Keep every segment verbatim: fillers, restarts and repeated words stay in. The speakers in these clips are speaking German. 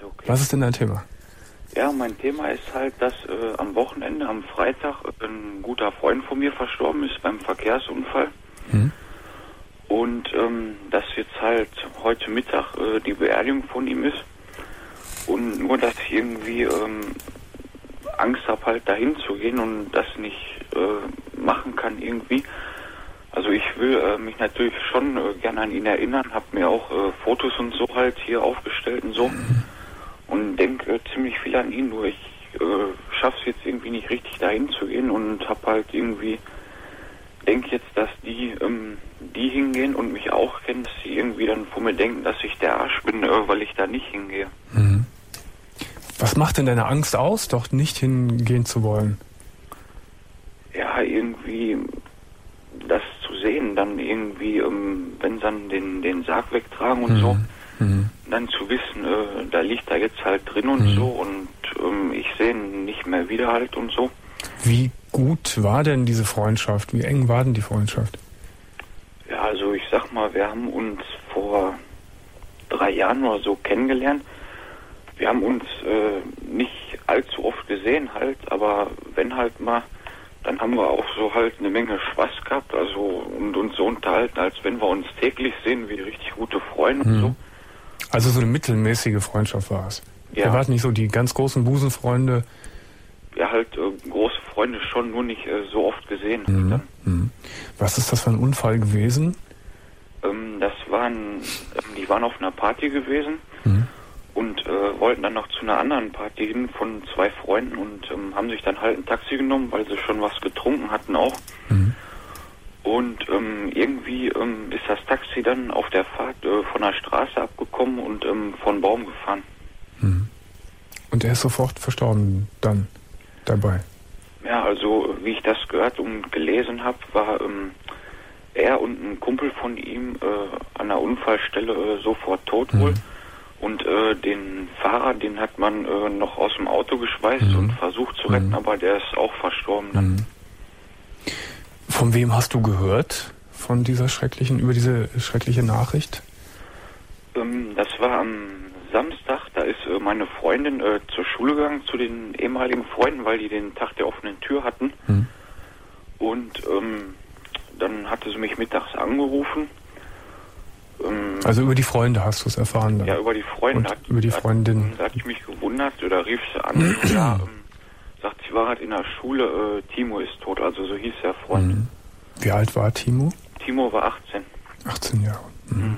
okay. Was ist denn dein Thema? Ja, mein Thema ist halt, dass äh, am Wochenende, am Freitag, ein guter Freund von mir verstorben ist beim Verkehrsunfall. Hm. Und ähm, dass jetzt halt heute Mittag äh, die Beerdigung von ihm ist. Und nur, dass ich irgendwie ähm, Angst habe, halt dahin zu gehen und das nicht äh, machen kann irgendwie. Also ich will äh, mich natürlich schon äh, gerne an ihn erinnern, habe mir auch äh, Fotos und so halt hier aufgestellt und so. Und denke äh, ziemlich viel an ihn, nur ich äh, schaffe es jetzt irgendwie nicht richtig dahin zu gehen und habe halt irgendwie, denke jetzt, dass die, ähm, die hingehen und mich auch kennen, dass sie irgendwie dann von mir denken, dass ich der Arsch bin, äh, weil ich da nicht hingehe. Mhm. Was macht denn deine Angst aus, doch nicht hingehen zu wollen? Ja, irgendwie das zu sehen, dann irgendwie, ähm, wenn sie dann den, den Sarg wegtragen und mhm. so, mhm. dann zu wissen, äh, da liegt er jetzt halt drin und mhm. so und ähm, ich sehe ihn nicht mehr wieder halt und so. Wie gut war denn diese Freundschaft? Wie eng war denn die Freundschaft? Ja, also ich sag mal, wir haben uns vor drei Jahren oder so kennengelernt. Wir haben uns äh, nicht allzu oft gesehen halt, aber wenn halt mal, dann haben wir auch so halt eine Menge Spaß gehabt, also und uns so unterhalten, als wenn wir uns täglich sehen, wie richtig gute Freunde mhm. und so. Also so eine mittelmäßige Freundschaft war es. Ja. Ihr wart nicht so die ganz großen Busenfreunde. Ja, halt äh, große Freunde schon, nur nicht äh, so oft gesehen. Mhm. Dann. Mhm. Was ist das für ein Unfall gewesen? Ähm, das waren, ähm, die waren auf einer Party gewesen. Mhm. Und äh, wollten dann noch zu einer anderen Party hin von zwei Freunden und ähm, haben sich dann halt ein Taxi genommen, weil sie schon was getrunken hatten auch. Mhm. Und ähm, irgendwie ähm, ist das Taxi dann auf der Fahrt äh, von der Straße abgekommen und ähm, von Baum gefahren. Mhm. Und er ist sofort verstorben dann dabei? Ja, also wie ich das gehört und gelesen habe, war ähm, er und ein Kumpel von ihm äh, an der Unfallstelle äh, sofort tot wohl. Mhm. Und äh, den Fahrer, den hat man äh, noch aus dem Auto geschweißt mhm. und versucht zu retten, mhm. aber der ist auch verstorben dann. Mhm. Von wem hast du gehört, von dieser schrecklichen, über diese schreckliche Nachricht? Ähm, das war am Samstag, da ist äh, meine Freundin äh, zur Schule gegangen, zu den ehemaligen Freunden, weil die den Tag der offenen Tür hatten. Mhm. Und ähm, dann hatte sie mich mittags angerufen. Also über die Freunde hast du es erfahren dann? Ja, über die Freunde. Hat, über die Freundin. Hat, da hatte ich mich gewundert, oder rief sie an und ja, ähm, sagt, sie war halt in der Schule, äh, Timo ist tot, also so hieß der Freund. Mhm. Wie alt war Timo? Timo war achtzehn. achtzehn Jahre. Mhm. Mhm.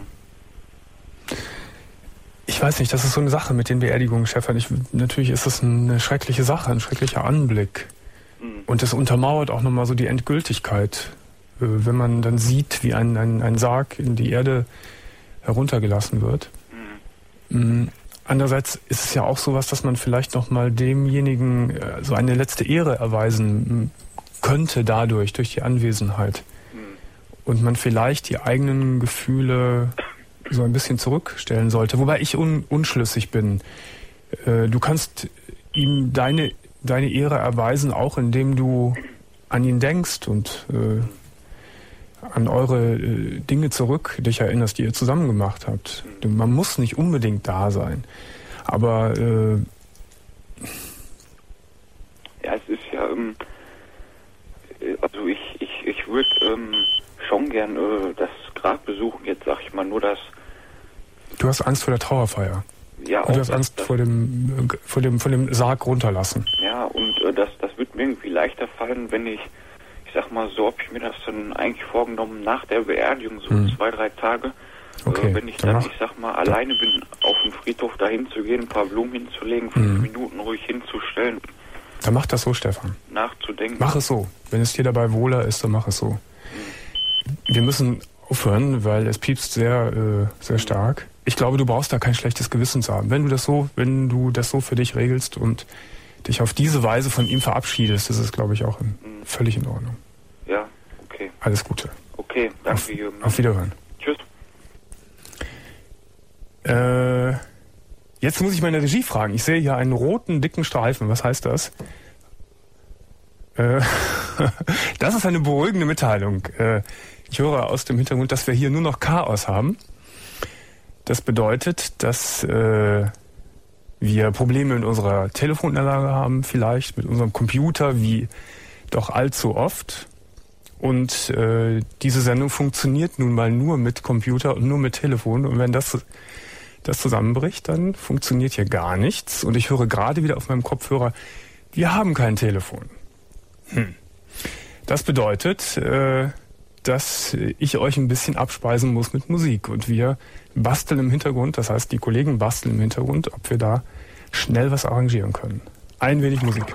Ich weiß nicht, das ist so eine Sache mit den Beerdigungen, Stefan. Ich, natürlich ist das eine schreckliche Sache, ein schrecklicher Anblick. Mhm. Und das untermauert auch nochmal so die Endgültigkeit. Wenn man dann sieht, wie ein, ein, ein Sarg in die Erde heruntergelassen wird. Mhm. Andererseits ist es ja auch sowas, dass man vielleicht nochmal demjenigen äh, so eine letzte Ehre erweisen könnte dadurch, durch die Anwesenheit. Mhm. Und man vielleicht die eigenen Gefühle so ein bisschen zurückstellen sollte. Wobei ich un, unschlüssig bin. Äh, du kannst ihm deine, deine Ehre erweisen, auch indem du an ihn denkst und äh, an eure äh, Dinge zurück dich erinnerst, die ihr zusammen gemacht habt. Mhm. Man muss nicht unbedingt da sein. Aber äh, ja, es ist ja, ähm, also ich, ich, ich würde ähm, schon gern äh, das Grab besuchen, jetzt sag ich mal nur das. Du hast Angst vor der Trauerfeier. Ja, und du hast Angst vor dem, vor dem, vor dem Sarg runterlassen. Ja, und äh, das, das wird mir irgendwie leichter fallen, wenn ich Ich sag mal, so habe ich mir das dann eigentlich vorgenommen, nach der Beerdigung, so hm. zwei, drei Tage, okay. äh, wenn ich dann, dann ich sag mal, alleine bin, auf den Friedhof dahin zu gehen, ein paar Blumen hinzulegen, fünf hm. Minuten ruhig hinzustellen. Dann mach das so, Stefan. Nachzudenken. Mach es so. Wenn es dir dabei wohler ist, dann mach es so. Hm. Wir müssen aufhören, weil es piepst sehr, äh, sehr stark. Ich glaube, du brauchst da kein schlechtes Gewissen zu haben. Wenn du das so, wenn du das so für dich regelst und dich auf diese Weise von ihm verabschiedest, das ist, glaube ich, auch in, hm. völlig in Ordnung. Ja, okay. Alles Gute. Okay, danke, auf, Jürgen. Auf Wiederhören. Tschüss. Äh, jetzt muss ich meine Regie fragen. Ich sehe hier einen roten, dicken Streifen. Was heißt das? Äh, das ist eine beruhigende Mitteilung. Äh, ich höre aus dem Hintergrund, dass wir hier nur noch Chaos haben. Das bedeutet, dass äh, wir Probleme in unserer Telefonanlage haben, vielleicht mit unserem Computer, wie doch allzu oft. Und äh, diese Sendung funktioniert nun mal nur mit Computer und nur mit Telefon. Und wenn das, das zusammenbricht, dann funktioniert hier gar nichts. Und ich höre gerade wieder auf meinem Kopfhörer, wir haben kein Telefon. Hm. Das bedeutet, äh, dass ich euch ein bisschen abspeisen muss mit Musik. Und wir basteln im Hintergrund, das heißt, die Kollegen basteln im Hintergrund, ob wir da schnell was arrangieren können. Ein wenig Musik.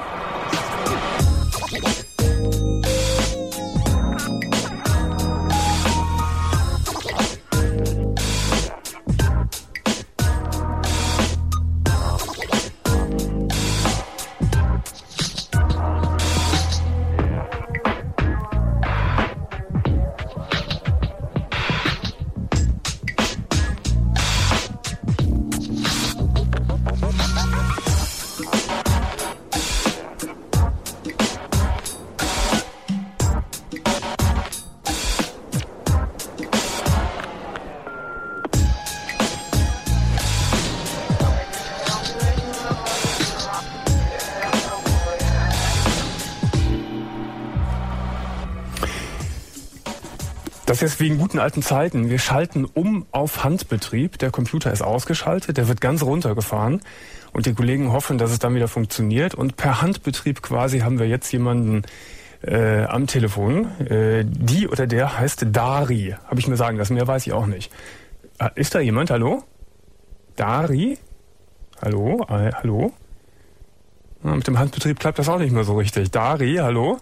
Das ist wegen guten alten Zeiten. Wir schalten um auf Handbetrieb. Der Computer ist ausgeschaltet, der wird ganz runtergefahren und die Kollegen hoffen, dass es dann wieder funktioniert. Und per Handbetrieb quasi haben wir jetzt jemanden äh, am Telefon. Äh, die oder der heißt Dari, habe ich mir sagen lassen. Mehr weiß ich auch nicht. Äh, ist da jemand? Hallo? Dari? Hallo? Äh, hallo? Ja, mit dem Handbetrieb klappt das auch nicht mehr so richtig. Dari, hallo?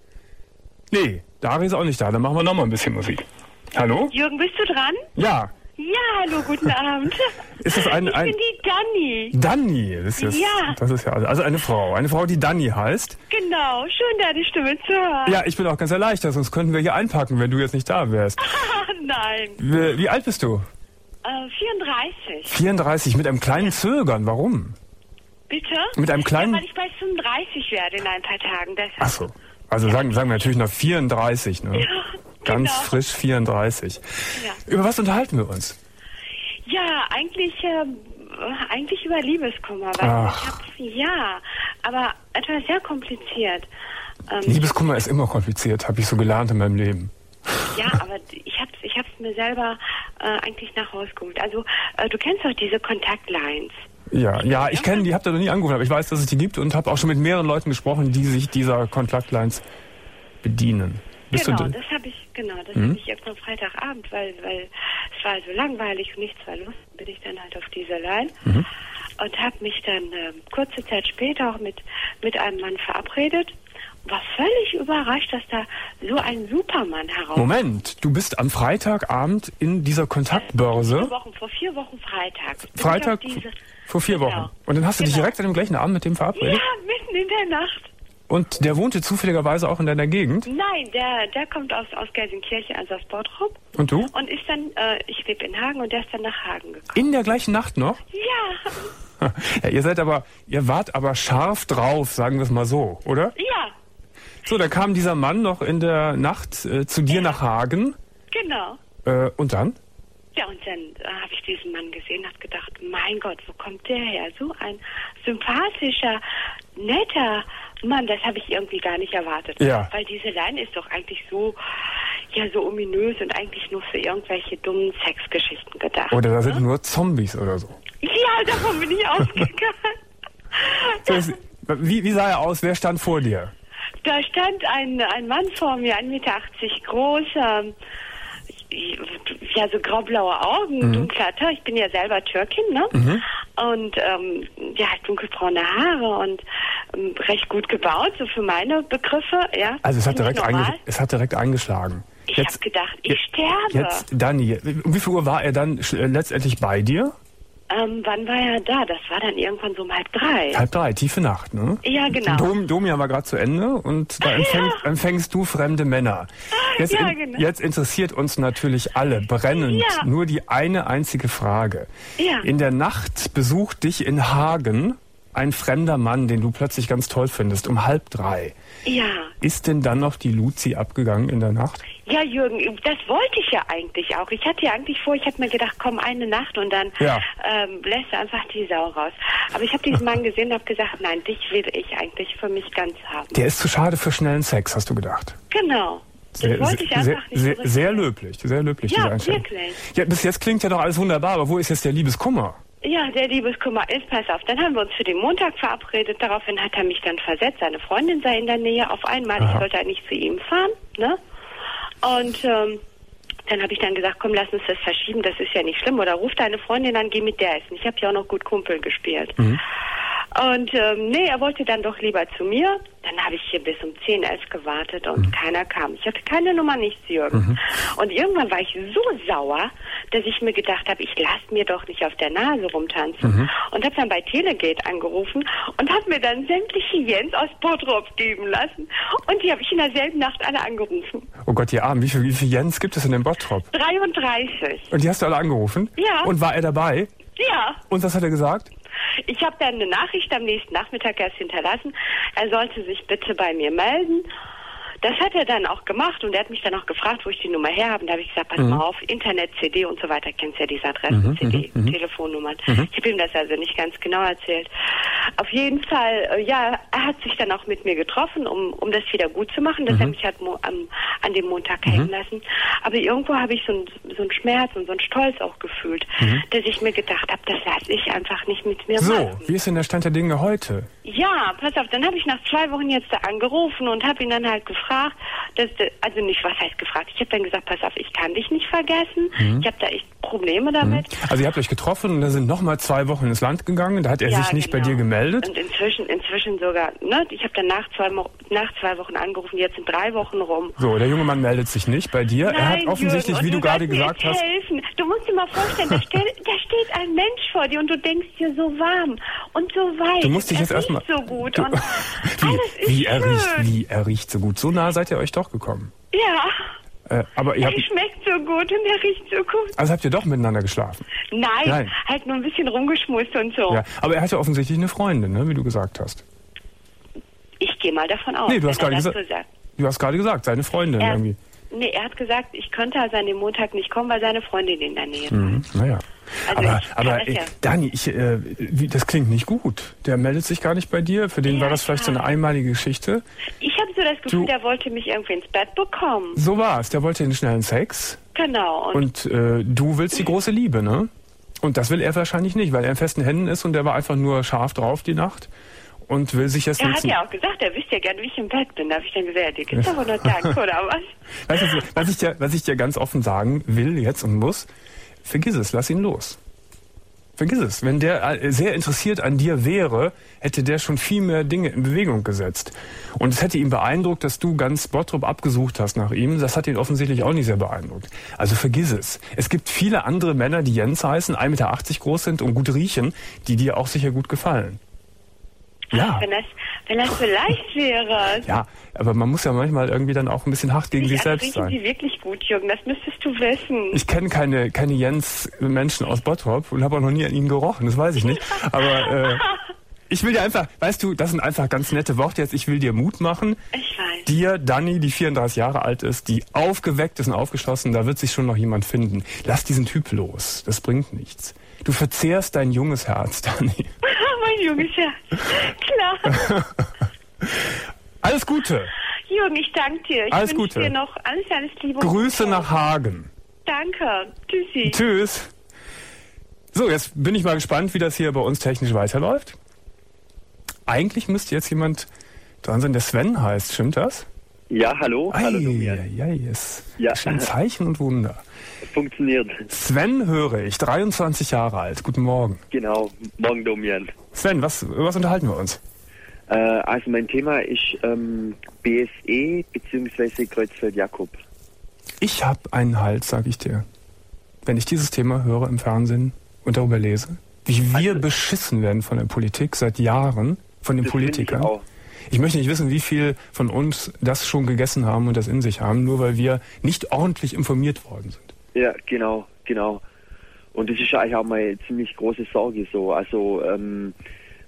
Nee. Dari ist auch nicht da, dann machen wir noch mal ein bisschen Musik. Hallo? Jürgen, bist du dran? Ja. Ja, hallo, guten Abend. Ist das ein, ein ich bin die Danni. Danni, das ist, ja. das ist ja also eine Frau, eine Frau, die Danni heißt. Genau, schön deine Stimme zu hören. Ja, ich bin auch ganz erleichtert, sonst könnten wir hier einpacken, wenn du jetzt nicht da wärst. Nein. Wie, wie alt bist du? Äh, vierunddreißig. vierunddreißig, mit einem kleinen Zögern, warum? Bitte? Mit einem kleinen... Ja, weil ich bald fünfunddreißig werde in ein paar Tagen. Deshalb. Ach so. Also sagen, sagen wir natürlich noch vierunddreißig, ne? Ja, ganz genau. frisch vierunddreißig. Ja. Über was unterhalten wir uns? Ja, eigentlich, äh, eigentlich über Liebeskummer. Weil Ach. ich hab's, ja, aber etwas sehr kompliziert. Ähm, Liebeskummer ist immer kompliziert, habe ich so gelernt in meinem Leben. Ja, aber ich hab's, ich hab's mir selber äh, eigentlich nach Hause geholt. Also, äh, du kennst doch diese Kontaktlines. Ja, ja, ich kenne die, habe da noch nie angerufen, aber ich weiß, dass es die gibt und habe auch schon mit mehreren Leuten gesprochen, die sich dieser Kontaktlines bedienen. Bist genau, du das habe ich, genau, das mhm. habe ich irgendwann Freitagabend, weil, weil es war so langweilig und nichts war los, bin ich dann halt auf diese Line mhm. und habe mich dann äh, kurze Zeit später auch mit, mit einem Mann verabredet. War völlig überrascht, dass da so ein Supermann heraus... Moment, du bist am Freitagabend in dieser Kontaktbörse? Vier Wochen, vor vier Wochen Freitag. Freitag Diese, vor vier genau. Wochen. Und dann hast du genau. dich direkt an dem gleichen Abend mit dem verabredet? Ja, mitten in der Nacht. Und der wohnte zufälligerweise auch in deiner Gegend? Nein, der, der kommt aus, aus Gelsenkirchen, also aus Bottrop. Und du? Und ist dann, äh, ich lebe in Hagen und der ist dann nach Hagen gekommen. In der gleichen Nacht noch? Ja. Ja, ihr seid aber, ihr wart aber scharf drauf, sagen wir es mal so, oder? Ja. So, da kam dieser Mann noch in der Nacht äh, zu dir ja. nach Hagen. Genau. Äh, und dann? Ja, und dann äh, habe ich diesen Mann gesehen, habe gedacht, mein Gott, wo kommt der her? So ein sympathischer, netter Mann, das habe ich irgendwie gar nicht erwartet. Ja. Weil diese Line ist doch eigentlich so, ja, so ominös und eigentlich nur für irgendwelche dummen Sexgeschichten gedacht. Oder da sind ne? nur Zombies oder so. Ja, davon bin ich ausgegangen. So, es, wie, wie sah er aus? Wer stand vor dir? Da stand ein, ein Mann vor mir, ein Meter achtzig groß, ähm, ja, so graublaue Augen, mhm. dunkler Haar. Ich bin ja selber Türkin, ne? Mhm. Und ähm, ja, dunkelbraune Haare und ähm, recht gut gebaut, so für meine Begriffe, ja. Also es hat, direkt, normal. einge es hat direkt eingeschlagen. Ich Jetzt- habe gedacht, ich sterbe. Jetzt, Dani, um wie viel Uhr war er dann sch- äh, letztendlich bei dir? Ähm, wann war er da? Das war dann irgendwann so um halb drei. Halb drei, tiefe Nacht, ne? Ja, genau. Dom, Domia war gerade zu Ende und da empfängst, empfängst du fremde Männer. Jetzt, Ja, in, genau. jetzt interessiert uns natürlich alle brennend Ja. nur die eine einzige Frage. Ja. In der Nacht besucht dich in Hagen ein fremder Mann, den du plötzlich ganz toll findest, um halb drei. Ja. Ist denn dann noch die Luzi abgegangen in der Nacht? Ja, Jürgen, das wollte ich ja eigentlich auch. Ich hatte ja eigentlich vor, ich hatte mir gedacht, komm, eine Nacht und dann ja. ähm, lässt du einfach die Sau raus. Aber ich habe diesen Mann gesehen und habe gesagt, nein, dich will ich eigentlich für mich ganz haben. Der ist zu schade für schnellen Sex, hast du gedacht? Genau. Das sehr, wollte ich einfach sehr, nicht sehr, so sehr löblich, sehr löblich, ja, diese Einstellung. wirklich. Ja, bis jetzt klingt ja doch alles wunderbar, aber wo ist jetzt der Liebeskummer? Ja, der Liebeskummer ist, pass auf, dann haben wir uns für den Montag verabredet, daraufhin hat er mich dann versetzt, seine Freundin sei in der Nähe, auf einmal, Aha. ich sollte eigentlich zu ihm fahren, ne? Und ähm, dann habe ich dann gesagt, komm, lass uns das verschieben, das ist ja nicht schlimm, oder ruf deine Freundin an, geh mit der essen. Ich habe ja auch noch gut Kumpel gespielt. Mhm. Und ähm, nee, er wollte dann doch lieber zu mir. Dann habe ich hier bis um zehn, elf gewartet und mhm. keiner kam. Ich hatte keine Nummer, nichts, Jürgen. Mhm. Und irgendwann war ich so sauer, dass ich mir gedacht habe, ich lasse mir doch nicht auf der Nase rumtanzen. Mhm. Und habe dann bei Telegate angerufen und habe mir dann sämtliche Jens aus Bottrop geben lassen. Und die habe ich in derselben Nacht alle angerufen. Oh Gott, ihr Armen, wie viele wie viel Jens gibt es in dem Bottrop? dreiunddreißig. Und die hast du alle angerufen? Ja. Und war er dabei? Ja. Und was hat er gesagt? Ich habe dann eine Nachricht am nächsten Nachmittag erst hinterlassen. Er sollte sich bitte bei mir melden. Das hat er dann auch gemacht und er hat mich dann auch gefragt, wo ich die Nummer her habe. Und da habe ich gesagt, pass mhm. mal auf, Internet, C D und so weiter, kennst ja diese Adressen, mhm, C D, mhm. Telefonnummern. Mhm. Ich habe ihm das also nicht ganz genau erzählt. Auf jeden Fall, äh, ja, er hat sich dann auch mit mir getroffen, um um das wieder gut zu machen, dass mhm. er mich hat mo- am, an dem Montag mhm. hängen lassen. Aber irgendwo habe ich so ein, so ein Schmerz und so ein Stolz auch gefühlt, mhm. dass ich mir gedacht habe, das lasse ich einfach nicht mit mir so, machen. So, wie ist denn der Stand der Dinge heute? Ja, pass auf, dann habe ich nach zwei Wochen jetzt da angerufen und habe ihn dann halt gefragt, dass, also nicht, was heißt gefragt, ich habe dann gesagt, pass auf, ich kann dich nicht vergessen, mhm. ich habe da echt Probleme damit. Also ihr habt euch getroffen und dann sind nochmal zwei Wochen ins Land gegangen, da hat er ja, sich nicht genau. bei dir gemeldet? Und inzwischen, inzwischen sogar, ne, ich habe dann nach zwei, nach zwei Wochen angerufen, jetzt sind drei Wochen rum. So, der junge Mann meldet sich nicht bei dir, Nein, er hat offensichtlich, Jürgen, wie du gerade gesagt hast... Helfen. Du musst dir mal vorstellen, da, stell, da steht ein Mensch vor dir und du denkst dir so warm und so weich. Du musst dich jetzt erstmal... so gut du, und wie, alles ist wie, er schön. riecht, wie er riecht so gut. So nah seid ihr euch doch gekommen. Ja. Äh, aber ihr er habt, schmeckt so gut und er riecht so gut. Also habt ihr doch miteinander geschlafen? Nein, Nein. halt nur ein bisschen rumgeschmust und so. Ja, aber er hatte offensichtlich eine Freundin, ne, wie du gesagt hast. Ich gehe mal davon aus. Nee, du hast gerade gesagt, so du hast gerade gesagt, seine Freundin er, irgendwie. Nee, er hat gesagt, ich könnte also an dem Montag nicht kommen, weil seine Freundin in der Nähe mhm, war. Naja. Also aber, aber äh, ja. Dani, ich, äh, wie, das klingt nicht gut. Der meldet sich gar nicht bei dir. Für den ja, war das vielleicht ja. so eine einmalige Geschichte. Ich habe so das Gefühl, du, der wollte mich irgendwie ins Bett bekommen. So war es. Der wollte den schnellen Sex. Genau. Und, und äh, du willst die große Liebe, ne? Und das will er wahrscheinlich nicht, weil er in festen Händen ist und der war einfach nur scharf drauf die Nacht. Und will sich jetzt... Er hat ja auch gesagt, er wüsste ja gerne, wie ich im Bett bin. Da habe ich dann gesagt, ja, dir gibt's aber nur Dank, oder was? Weißt du, was ich, dir, was ich dir ganz offen sagen will jetzt und muss, vergiss es, lass ihn los. Vergiss es. Wenn der sehr interessiert an dir wäre, hätte der schon viel mehr Dinge in Bewegung gesetzt. Und es hätte ihn beeindruckt, dass du ganz Bottrop abgesucht hast nach ihm. Das hat ihn offensichtlich auch nicht sehr beeindruckt. Also vergiss es. Es gibt viele andere Männer, die Jens heißen, ein Meter achtzig groß sind und gut riechen, die dir auch sicher gut gefallen. Ja. Wenn das, wenn das so leicht wäre. Ja, aber man muss ja manchmal irgendwie dann auch ein bisschen hart gegen sich selbst sein. Riechen Sie wirklich gut, Jürgen, das müsstest du wissen. Ich kenne keine, keine Jens-Menschen aus Bottrop und habe auch noch nie an ihnen gerochen, das weiß ich nicht. Aber äh, ich will dir einfach, weißt du, das sind einfach ganz nette Worte jetzt, ich will dir Mut machen. Ich weiß. Dir, Dani, die vierunddreißig Jahre alt ist, die aufgeweckt ist und aufgeschlossen, da wird sich schon noch jemand finden. Lass diesen Typ los, das bringt nichts. Du verzehrst dein junges Herz, Dani. Mein junges Herz. Klar. Alles Gute. Jürgen, ich danke dir. Ich alles wünsche Gute. dir noch alles, alles Liebe. Grüße nach Hagen. Danke. Tschüssi. Tschüss. So, jetzt bin ich mal gespannt, wie das hier bei uns technisch weiterläuft. Eigentlich müsste jetzt jemand dran sein, der Sven heißt. Stimmt das? Ja, hallo. Ei, hallo ja, ja, yes. Ja. Schön Zeichen und Wunder. Funktioniert. Sven höre ich, dreiundzwanzig Jahre alt. Guten Morgen. Genau, morgen Domian. Sven, was, was unterhalten wir uns? Äh, also mein Thema ist ähm, B S E bzw. Kreuzfeld-Jakob. Ich habe einen Hals, sag ich dir. Wenn ich dieses Thema höre im Fernsehen und darüber lese, wie wir also, beschissen werden von der Politik seit Jahren, von den Politikern. Ich, ich möchte nicht wissen, wie viel von uns das schon gegessen haben und das in sich haben, nur weil wir nicht ordentlich informiert worden sind. Ja, genau, genau. Und das ist eigentlich auch meine ziemlich große Sorge so. Also ähm,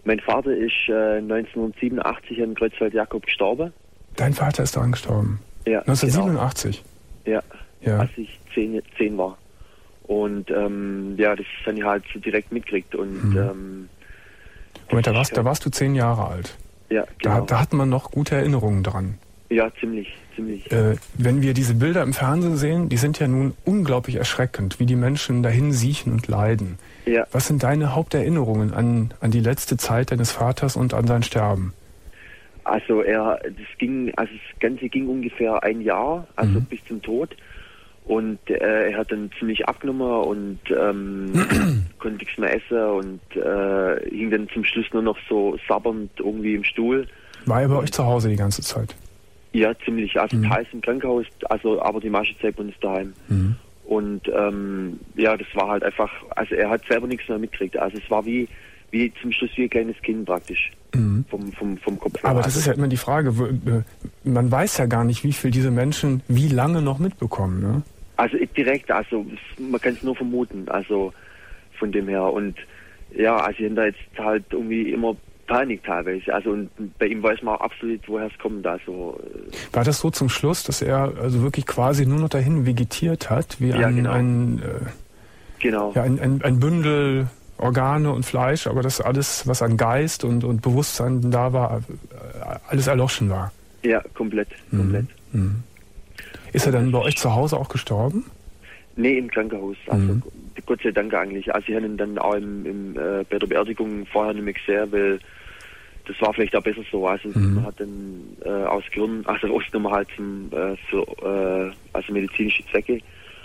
Mein Vater ist äh, neunzehnhundertsiebenundachtzig an Kreuzfeld-Jakob gestorben. Dein Vater ist daran gestorben? Ja. neunzehnhundertsiebenundachtzig? Genau. Ja, ja, als ich zehn, zehn war. Und ähm, ja, das habe ich halt so direkt mitgekriegt. Und, hm. ähm, Moment, da warst, da warst du zehn Jahre alt. Ja, genau. Da, da hat man noch gute Erinnerungen dran. Ja, ziemlich, ziemlich. Äh, wenn wir diese Bilder im Fernsehen sehen, die sind ja nun unglaublich erschreckend, wie die Menschen dahin siechen und leiden. Ja. Was sind deine Haupterinnerungen an, an die letzte Zeit deines Vaters und an sein Sterben? Also er, das ging, also das Ganze ging ungefähr ein Jahr, also mhm. bis zum Tod. Und äh, er hat dann ziemlich abgenommen und ähm, konnte nichts mehr essen und äh, hing dann zum Schluss nur noch so sabbernd irgendwie im Stuhl. War er bei euch zu Hause die ganze Zeit? Ja, ziemlich. Also mhm. teils im Krankenhaus, also aber die meiste Zeit bei uns daheim. Mhm. Und ähm, ja, das war halt einfach, also er hat selber nichts mehr mitgekriegt. Also es war wie, wie zum Schluss wie ein kleines Kind praktisch. Mhm. Vom, vom, vom Kopf her. Aber das ist ja immer die Frage, man weiß ja gar nicht, wie viel diese Menschen wie lange noch mitbekommen, ne? Also direkt, also man kann es nur vermuten, also von dem her. Und ja, also ich habe da jetzt halt irgendwie immer Panik teilweise. Also und bei ihm weiß man auch absolut, woher es kommt. Also war das so zum Schluss, dass er also wirklich quasi nur noch dahin vegetiert hat, wie ja, ein, genau. ein, äh, genau. ja, ein, ein, ein Bündel Organe und Fleisch, aber das alles, was an Geist und, und Bewusstsein da war, alles erloschen war? Ja, komplett, komplett. Mhm. Mhm. Ist er dann bei euch zu Hause auch gestorben? Nee, im Krankenhaus. Also mhm. Gott sei Dank eigentlich. Also ich habe ihn dann auch im, im, äh, bei der Beerdigung vorher nicht mehr gesehen, weil das war vielleicht auch besser so. Also mhm. man hat dann äh, aus Gründen, also ausgenommen halt zum, äh, für äh, also medizinische Zwecke.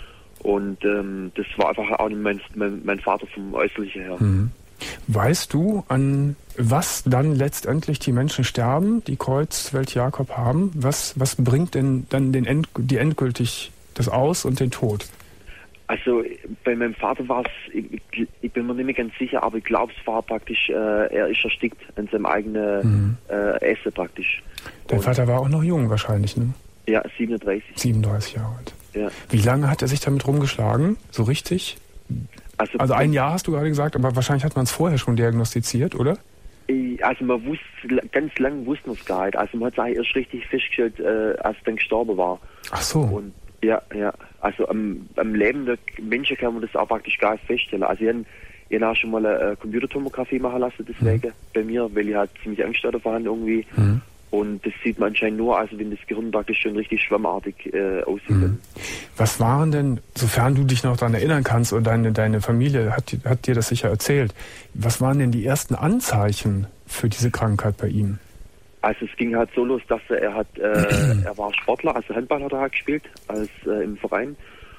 Und ähm, das war einfach auch nicht mein, mein, mein Vater vom Äußerlichen her. Mhm. Weißt du, an was dann letztendlich die Menschen sterben, die Kreuzfeld-Jakob haben? Was, was bringt denn dann den End, die endgültig das Aus und den Tod? Also bei meinem Vater war es, ich, ich bin mir nicht mehr ganz sicher, aber ich glaube, es war praktisch, äh, er ist erstickt an seinem eigenen mhm. äh, Essen praktisch. Dein und Vater war auch noch jung wahrscheinlich, ne? Ja, siebenunddreißig. siebenunddreißig Jahre alt. Ja. Wie lange hat er sich damit rumgeschlagen? So richtig? Also, also ein Jahr hast du gerade gesagt, aber wahrscheinlich hat man es vorher schon diagnostiziert, oder? Also man wusste, ganz lange wussten wir es gar nicht. Also man hat es eigentlich erst richtig festgestellt, äh, als er dann gestorben war. Ach so. Und ja, ja. Also am, am Leben der Menschen kann man das auch praktisch gar nicht feststellen. Also ich habe ich hab auch schon mal eine Computertomographie machen lassen, deswegen mhm. bei mir, weil ich halt ziemlich Angst davor hatte irgendwie. Mhm. Und das sieht man anscheinend nur, also wenn das Gehirn praktisch schon richtig schwammartig äh, aussieht. Mhm. Was waren denn, sofern du dich noch daran erinnern kannst und deine, deine Familie hat, hat dir das sicher erzählt, was waren denn die ersten Anzeichen für diese Krankheit bei ihm? Also es ging halt so los, dass er, er hat, äh, er war Sportler, also Handball hat er halt gespielt, als äh, im Verein.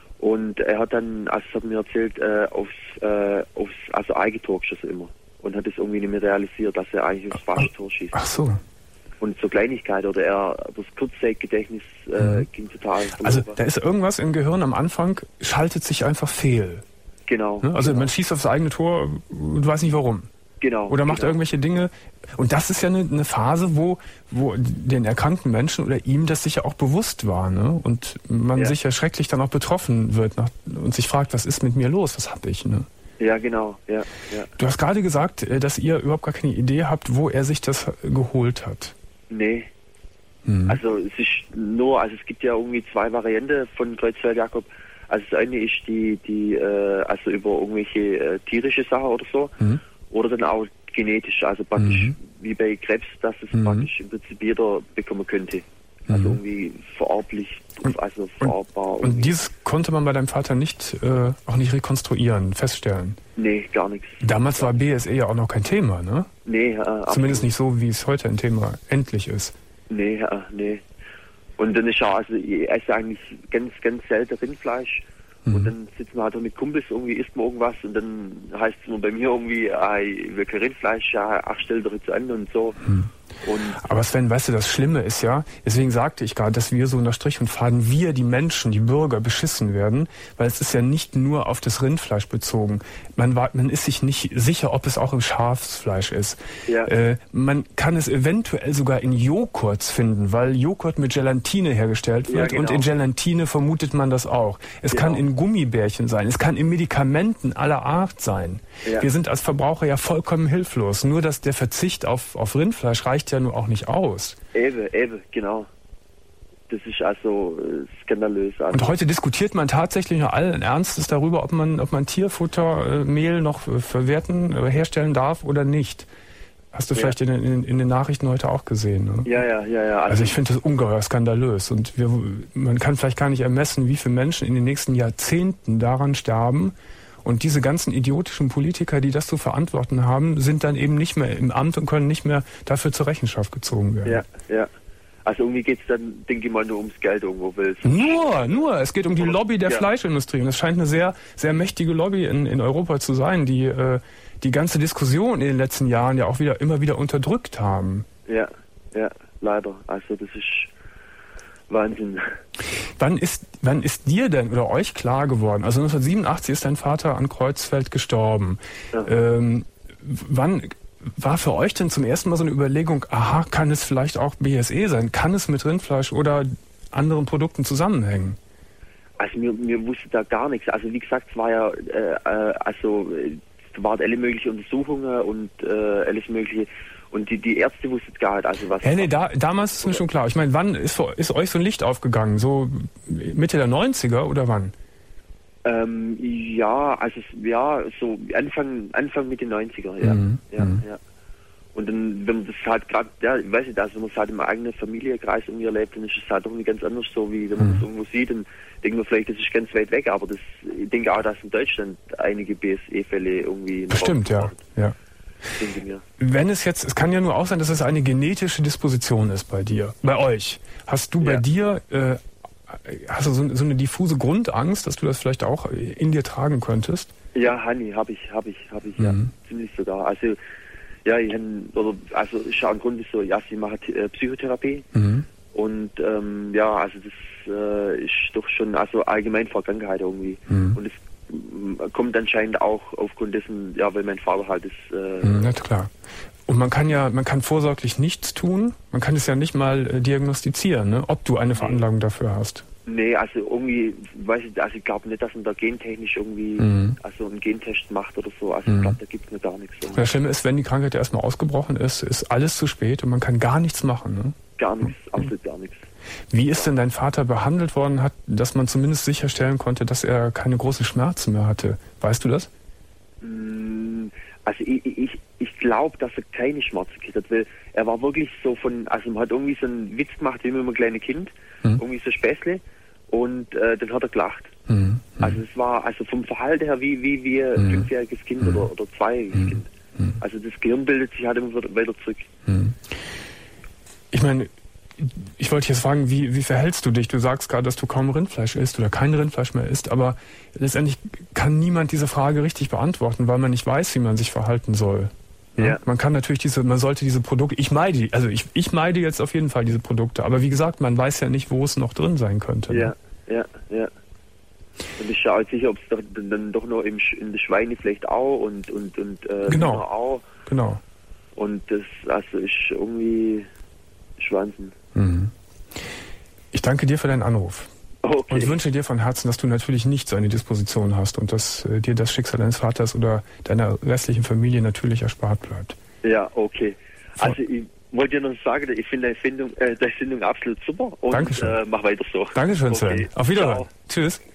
Und er hat dann, also es hat mir erzählt, äh, aufs, äh, aufs also Eigentor geschossen immer. Und hat es irgendwie nicht mehr realisiert, dass er eigentlich aufs falsche Tor schießt. Ach so. Und zur Kleinigkeit oder er, das Kurzzeitgedächtnis äh, mhm. ging total verloren. Also da ist irgendwas im Gehirn am Anfang, schaltet sich einfach fehl. Genau. Ne? Also genau. man schießt aufs eigene Tor und weiß nicht warum. Genau. Oder macht genau. irgendwelche Dinge. Und das ist ja eine, eine Phase, wo, wo den erkrankten Menschen oder ihm das sicher auch bewusst war. Ne? Und man ja. sicher schrecklich dann auch betroffen wird nach, und sich fragt, was ist mit mir los, was habe ich? Ne? Ja, genau. Ja, ja. Du hast gerade gesagt, dass ihr überhaupt gar keine Idee habt, wo er sich das geholt hat. Nee. Hm. Also es ist nur, also es gibt ja irgendwie zwei Varianten von Kreuzfeld-Jakob. Also das eine ist die, die, äh, also über irgendwelche äh, tierische Sachen oder so. Hm. Oder dann auch genetisch, also praktisch mhm. wie bei Krebs, dass es mhm. praktisch im Prinzip jeder bekommen könnte. Also mhm. irgendwie vererblich, also vererbbar. Und, und dieses konnte man bei deinem Vater nicht, äh, auch nicht rekonstruieren, feststellen? Nee, gar nichts. Damals war B S E ja auch noch kein Thema, ne? Nee, äh, zumindest nicht so, wie es heute ein Thema endlich ist. Nee, äh, nee. Und dann ist ja, also ich esse eigentlich ganz, ganz selten Rindfleisch. Und dann sitzen wir halt mit Kumpels, irgendwie isst man irgendwas und dann heißt es immer bei mir irgendwie, ah, ich will kein Rindfleisch, ja, ach, stell doch jetzt an und so. Hm. Und aber Sven, weißt du, das Schlimme ist ja, deswegen sagte ich gerade, dass wir so unter Strich und Faden, wir, die Menschen, die Bürger, beschissen werden, weil es ist ja nicht nur auf das Rindfleisch bezogen. Man, war, man ist sich nicht sicher, ob es auch im Schafsfleisch ist. Ja. Äh, man kann es eventuell sogar in Joghurts finden, weil Joghurt mit Gelatine hergestellt wird, ja, genau. Und in Gelatine vermutet man das auch. Es genau. kann in Gummibärchen sein, es kann in Medikamenten aller Art sein. Ja. Wir sind als Verbraucher ja vollkommen hilflos. Nur, dass der Verzicht auf, auf Rindfleisch reicht ja nur auch nicht aus. Eben, eben, genau. Das ist also äh, skandalös. Also. Und heute diskutiert man tatsächlich noch allen Ernstes darüber, ob man, ob man Tierfuttermehl äh, noch äh, verwerten, äh, herstellen darf oder nicht. Hast du ja. vielleicht in, in, in den Nachrichten heute auch gesehen, ne? Ja, ja, ja, ja. Also, also ich finde das ungeheuer skandalös. Und wir, man kann vielleicht gar nicht ermessen, wie viele Menschen in den nächsten Jahrzehnten daran sterben. Und diese ganzen idiotischen Politiker, die das zu verantworten haben, sind dann eben nicht mehr im Amt und können nicht mehr dafür zur Rechenschaft gezogen werden. Ja, ja. Also irgendwie geht es dann, denke ich mal, nur ums Geld irgendwo willst. Nur, nur. Es geht um die Lobby der ja. Fleischindustrie. Und es scheint eine sehr, sehr mächtige Lobby in, in Europa zu sein, die äh, die ganze Diskussion in den letzten Jahren ja auch wieder immer wieder unterdrückt haben. Ja, ja, leider. Also das ist Wahnsinn. Wann ist, wann ist dir denn oder euch klar geworden? Also neunzehnhundertsiebenundachtzig ist dein Vater an Kreuzfeld gestorben. Ja. Ähm, wann war für euch denn zum ersten Mal so eine Überlegung, aha, kann es vielleicht auch B S E sein? Kann es mit Rindfleisch oder anderen Produkten zusammenhängen? Also mir, mir wusste da gar nichts. Also wie gesagt, es war ja, äh, also es waren alle möglichen Untersuchungen und äh, alles mögliche. Und die, die Ärzte wussten gar nicht, also was... Ja, nee, da, damals ist mir schon klar. Ich meine, wann ist, ist euch so ein Licht aufgegangen? So Mitte der neunziger oder wann? Ähm, ja, also ja, so Anfang, Anfang Mitte neunziger, ja. Mhm. ja, mhm. ja. Und dann, wenn man das halt gerade, ja, ich weiß nicht, also wenn man es halt im eigenen Familienkreis irgendwie erlebt, dann ist es halt irgendwie ganz anders so, wie wenn man es mhm. irgendwo sieht, dann denkt man vielleicht, das ist ganz weit weg, aber das, ich denke auch, dass in Deutschland einige B S E-Fälle irgendwie... Bestimmt, ja, ja. Wenn es jetzt, es kann ja nur auch sein, dass es eine genetische Disposition ist bei dir, bei euch. Hast du bei ja. dir, äh, hast du so, so eine diffuse Grundangst, dass du das vielleicht auch in dir tragen könntest? Ja, Hanni, habe ich, habe ich, habe ich, mhm. ja, ziemlich sogar. Also, ja, ich hab, oder, also, ist auch ein Grund ist so, ja, sie macht äh, Psychotherapie mhm. und, ähm, ja, also das äh, ist doch schon, also allgemein Vergangenheit irgendwie. Mhm. Und es kommt anscheinend auch aufgrund dessen, ja, weil mein Vater halt ist. Äh Na klar. Und man kann ja, man kann vorsorglich nichts tun, man kann es ja nicht mal äh, diagnostizieren, ne? Ob du eine Veranlagung dafür hast. Nee, also irgendwie, weiß ich, also ich glaube nicht, dass man da gentechnisch irgendwie, mhm. also einen Gentest macht oder so, also mhm. ich glaube, da gibt es mir gar nichts. Irgendwie. Das Schlimme ist, wenn die Krankheit erstmal ausgebrochen ist, ist alles zu spät und man kann gar nichts machen, ne? Gar nichts, mhm. absolut gar nichts. Wie ist denn dein Vater behandelt worden, hat, dass man zumindest sicherstellen konnte, dass er keine großen Schmerzen mehr hatte? Weißt du das? Also ich, ich, ich glaube, dass er keine Schmerzen gekriegt hat, weil er war wirklich so von, also man hat irgendwie so einen Witz gemacht, wie mit einem kleinen Kind, mhm. irgendwie so Späßle, und äh, dann hat er gelacht. Mhm. Also es war also vom Verhalten her wie, wie, wie ein mhm. fünfjähriges Kind mhm. oder, oder zweijähriges mhm. Kind. Also das Gehirn bildet sich halt immer weiter zurück. Mhm. Ich meine, ich wollte jetzt fragen, wie, wie verhältst du dich? Du sagst gerade, dass du kaum Rindfleisch isst oder kein Rindfleisch mehr isst, aber letztendlich kann niemand diese Frage richtig beantworten, weil man nicht weiß, wie man sich verhalten soll. Ja? Ja. Man kann natürlich diese, man sollte diese Produkte, ich meide, also ich, ich meide jetzt auf jeden Fall diese Produkte, aber wie gesagt, man weiß ja nicht, wo es noch drin sein könnte. Ja, ne? ja, ja. Und ich schaue sicher, ob es doch, dann doch noch im, in der Schweine vielleicht auch und, und, und äh, genau. auch. Genau. Und das also ist irgendwie Wahnsinn. Mhm. Ich danke dir für deinen Anruf. Okay. Und wünsche dir von Herzen, dass du natürlich nicht so eine Disposition hast und dass äh, dir das Schicksal deines Vaters oder deiner restlichen Familie natürlich erspart bleibt. Ja, okay. Also ich wollte dir noch sagen, ich finde deine Sendung, äh, deine Sendung absolut super und äh, mach weiter so. Dankeschön, Sven. Okay. Auf Wiederhören. Ciao. Tschüss.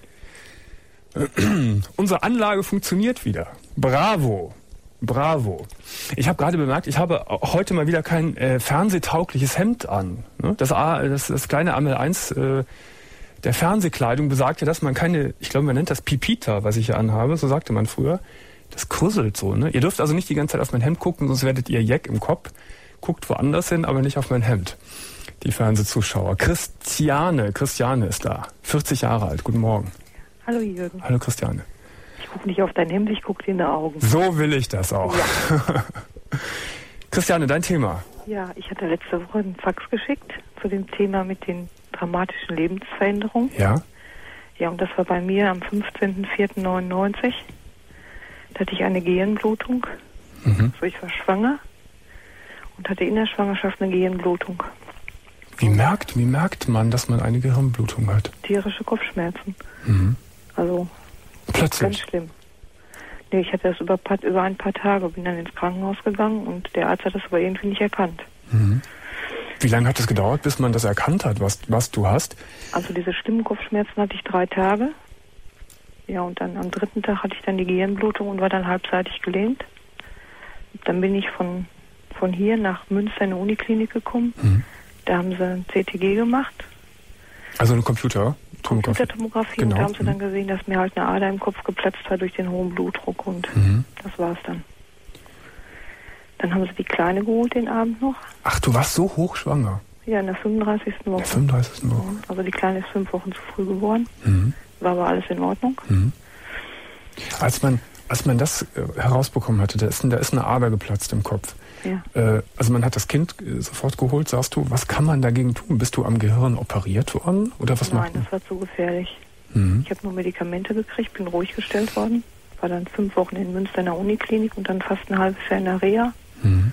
Unsere Anlage funktioniert wieder. Bravo. Bravo. Ich habe gerade bemerkt, ich habe heute mal wieder kein äh, fernsehtaugliches Hemd an. Ne? Das, das, das kleine A M L eins äh, der Fernsehkleidung besagt ja, dass man keine, ich glaube, man nennt das Pipita, was ich hier anhabe, so sagte man früher. Das krüsselt so. Ne? Ihr dürft also nicht die ganze Zeit auf mein Hemd gucken, sonst werdet ihr Jeck im Kopf. Guckt woanders hin, aber nicht auf mein Hemd. Die Fernsehzuschauer. Christiane, Christiane ist da. vierzig Jahre alt. Guten Morgen. Hallo Jürgen. Hallo Christiane. Ich gucke nicht auf dein Hemd, ich gucke dir in die Augen. So will ich das auch. Ja. Christiane, dein Thema. Ja, ich hatte letzte Woche einen Fax geschickt zu dem Thema mit den dramatischen Lebensveränderungen. Ja? Ja, und das war bei mir am fünfzehnten vierten neunundneunzig. Da hatte ich eine Gehirnblutung. Mhm. Also ich war schwanger und hatte in der Schwangerschaft eine Gehirnblutung. Wie merkt, wie merkt man, dass man eine Gehirnblutung hat? Tierische Kopfschmerzen. Mhm. Also Plötzlich? ganz schlimm. Nee, ich hatte das über, über ein paar Tage, bin dann ins Krankenhaus gegangen und der Arzt hat das aber irgendwie nicht erkannt. Mhm. Wie lange hat es gedauert, bis man das erkannt hat, was, was du hast? Also diese schlimmen Kopfschmerzen hatte ich drei Tage. Ja, und dann am dritten Tag hatte ich dann die Gehirnblutung und war dann halbseitig gelähmt. Dann bin ich von, von hier nach Münster in eine Uniklinik gekommen. Mhm. Da haben sie ein C T G gemacht. Also eine Computer? Computertomographie. Genau. Und da haben sie mhm. dann gesehen, dass mir halt eine Ader im Kopf geplatzt war durch den hohen Blutdruck. Und mhm. das war's dann. Dann haben sie die Kleine geholt den Abend noch. Ach, du warst so hochschwanger? Ja, in der fünfunddreißigsten Woche. In der fünfunddreißigsten Woche. Also die Kleine ist fünf Wochen zu früh geboren. Mhm. War aber alles in Ordnung. Mhm. Als man, als man das äh, herausbekommen hatte, da ist, da ist eine Ader geplatzt im Kopf. Ja. Äh, also man hat das Kind äh, sofort geholt, sagst du, was kann man dagegen tun? Bist du am Gehirn operiert worden? Oder was Nein, macht man? das war zu gefährlich. Mhm. Ich habe nur Medikamente gekriegt, bin ruhig gestellt worden. War dann fünf Wochen in Münster in der Uniklinik und dann fast ein halbes Jahr in der Reha. Mhm.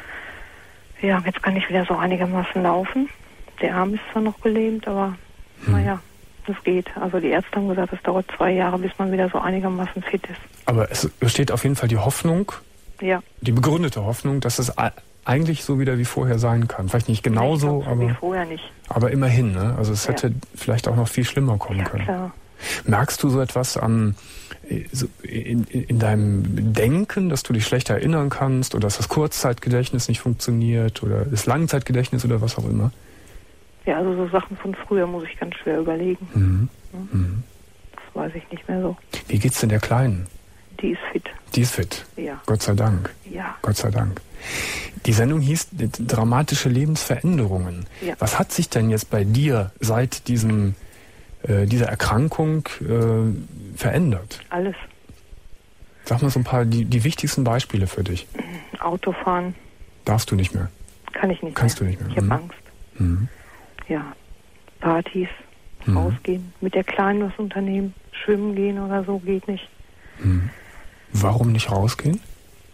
Ja, jetzt kann ich wieder so einigermaßen laufen. Der Arm ist zwar noch gelähmt, aber mhm. naja, das geht. Also die Ärzte haben gesagt, es dauert zwei Jahre, bis man wieder so einigermaßen fit ist. Aber es besteht auf jeden Fall die Hoffnung, ja. die begründete Hoffnung, dass es eigentlich so wieder wie vorher sein kann. Vielleicht nicht genauso, nee, so aber, wie vorher nicht. aber immerhin. Ne? Also es hätte ja. vielleicht auch noch viel schlimmer kommen ja, können. Klar. Merkst du so etwas an so in, in, in deinem Denken, dass du dich schlechter erinnern kannst oder dass das Kurzzeitgedächtnis nicht funktioniert oder das Langzeitgedächtnis oder was auch immer? Ja, also so Sachen von früher muss ich ganz schwer überlegen. Mhm. Ja. Mhm. Das weiß ich nicht mehr so. Wie geht's denn der Kleinen? Die ist fit. Die ist fit. Ja. Gott sei Dank. Ja. Gott sei Dank. Die Sendung hieß Dramatische Lebensveränderungen. Ja. Was hat sich denn jetzt bei dir seit diesem, äh, dieser Erkrankung äh, verändert? Alles. Sag mal so ein paar, die, die wichtigsten Beispiele für dich. Autofahren. Darfst du nicht mehr? Kann ich nicht Kannst mehr. du nicht mehr. Ich habe mhm. Angst. Mhm. Ja. Partys, mhm. rausgehen, mit der Kleinen was unternehmen, schwimmen gehen oder so, geht nicht. Mhm. Warum nicht rausgehen?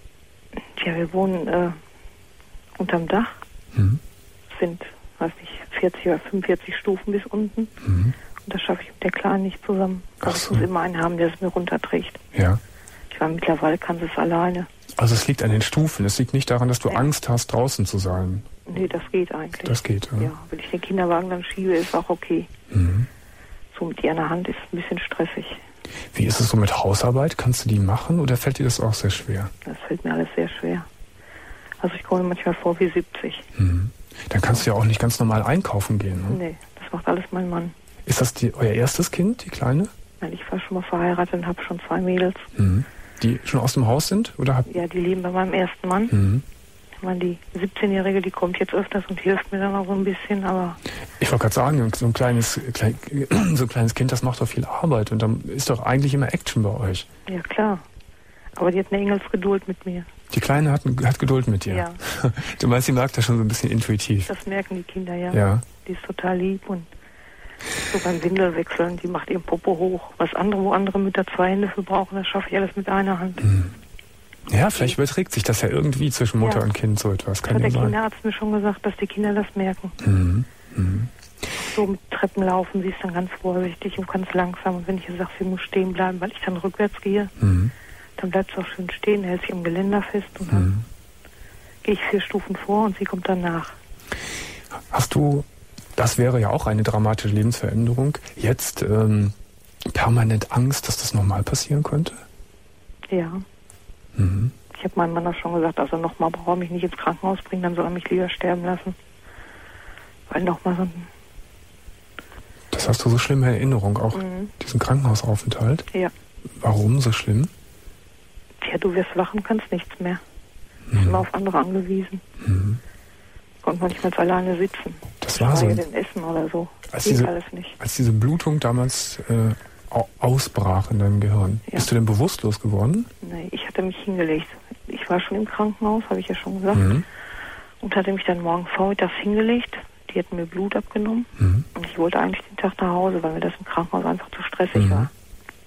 Tja, wir wohnen äh, unterm Dach. Mhm. Es sind, weiß nicht, vierzig oder fünfundvierzig Stufen bis unten. Mhm. Und das schaffe ich mit der Kleinen nicht zusammen. Ach Also so. ich muss immer einen haben, der es mir runterträgt. Ja. Ich meine, mittlerweile kann sie es alleine. Also es liegt an den Stufen. Es liegt nicht daran, dass du ja. Angst hast, draußen zu sein. Nee, das geht eigentlich. Das geht, ja. Ja, wenn ich den Kinderwagen dann schiebe, ist auch okay. Mhm. So mit ihr in der Hand ist ein bisschen stressig. Wie ist es so mit Hausarbeit? Kannst du die machen oder fällt dir das auch sehr schwer? Das fällt mir alles sehr schwer. Also ich komme manchmal vor wie siebzig. Mhm. Dann kannst du ja auch nicht ganz normal einkaufen gehen, ne? Nee, das macht alles mein Mann. Ist das die, euer erstes Kind, die Kleine? Nein, ich war schon mal verheiratet und habe schon zwei Mädels. Mhm. Die schon aus dem Haus sind? Oder habt Ja, die leben bei meinem ersten Mann. mhm. Ich meine, die siebzehnjährige, die kommt jetzt öfters und hilft mir dann auch so ein bisschen, aber... Ich wollte gerade sagen, so ein kleines, klein, so ein kleines Kind, das macht doch viel Arbeit und dann ist doch eigentlich immer Action bei euch. Ja, klar. Aber die hat eine Engelsgeduld mit mir. Die Kleine hat, hat Geduld mit dir. Ja. Du meinst, sie merkt das schon so ein bisschen intuitiv. Das merken die Kinder, ja. Ja. Die ist total lieb und so beim Windelwechseln, die macht ihren Popo hoch. Was andere, wo andere Mütter zwei Hände für brauchen, das schaffe ich alles mit einer Hand. Mhm. Ja, vielleicht überträgt sich das ja irgendwie zwischen Mutter Ja. und Kind so etwas. Das Kann hat ja der sein. Kinderarzt mir schon gesagt, dass die Kinder das merken. Mhm. Mhm. So mit Treppen laufen, sie ist dann ganz vorsichtig und ganz langsam. Und wenn ich ihr sage, sie muss stehen bleiben, weil ich dann rückwärts gehe, Mhm. dann bleibt sie auch schön stehen, hält sich am Geländer fest und dann Mhm. gehe ich vier Stufen vor und sie kommt dann nach. Hast du, das wäre ja auch eine dramatische Lebensveränderung, jetzt ähm, permanent Angst, dass das nochmal passieren könnte? Ja. Mhm. Ich habe meinem Mann auch schon gesagt, also nochmal braucht er mich nicht ins Krankenhaus bringen, dann soll er mich lieber sterben lassen. Weil nochmal so ein... Das hast du so schlimme Erinnerung, auch Mhm. diesen Krankenhausaufenthalt. Ja. Warum so schlimm? Ja, du wirst wach und kannst nichts mehr. Mhm. Immer auf andere angewiesen. Mhm. Konnte manchmal alleine sitzen. Das war so. Schweige denn Essen oder so. Als Geht diese, alles nicht. als diese Blutung damals äh, au- ausbrach in deinem Gehirn, Ja. bist du denn bewusstlos geworden? Nee, ich hatte mich hingelegt. Ich war schon im Krankenhaus, habe ich ja schon gesagt. Mhm. und hatte mich dann morgen vormittags hingelegt. Die hätten mir Blut abgenommen. Mhm. Und ich wollte eigentlich den Tag nach Hause, weil mir das im Krankenhaus einfach zu stressig Mhm. war.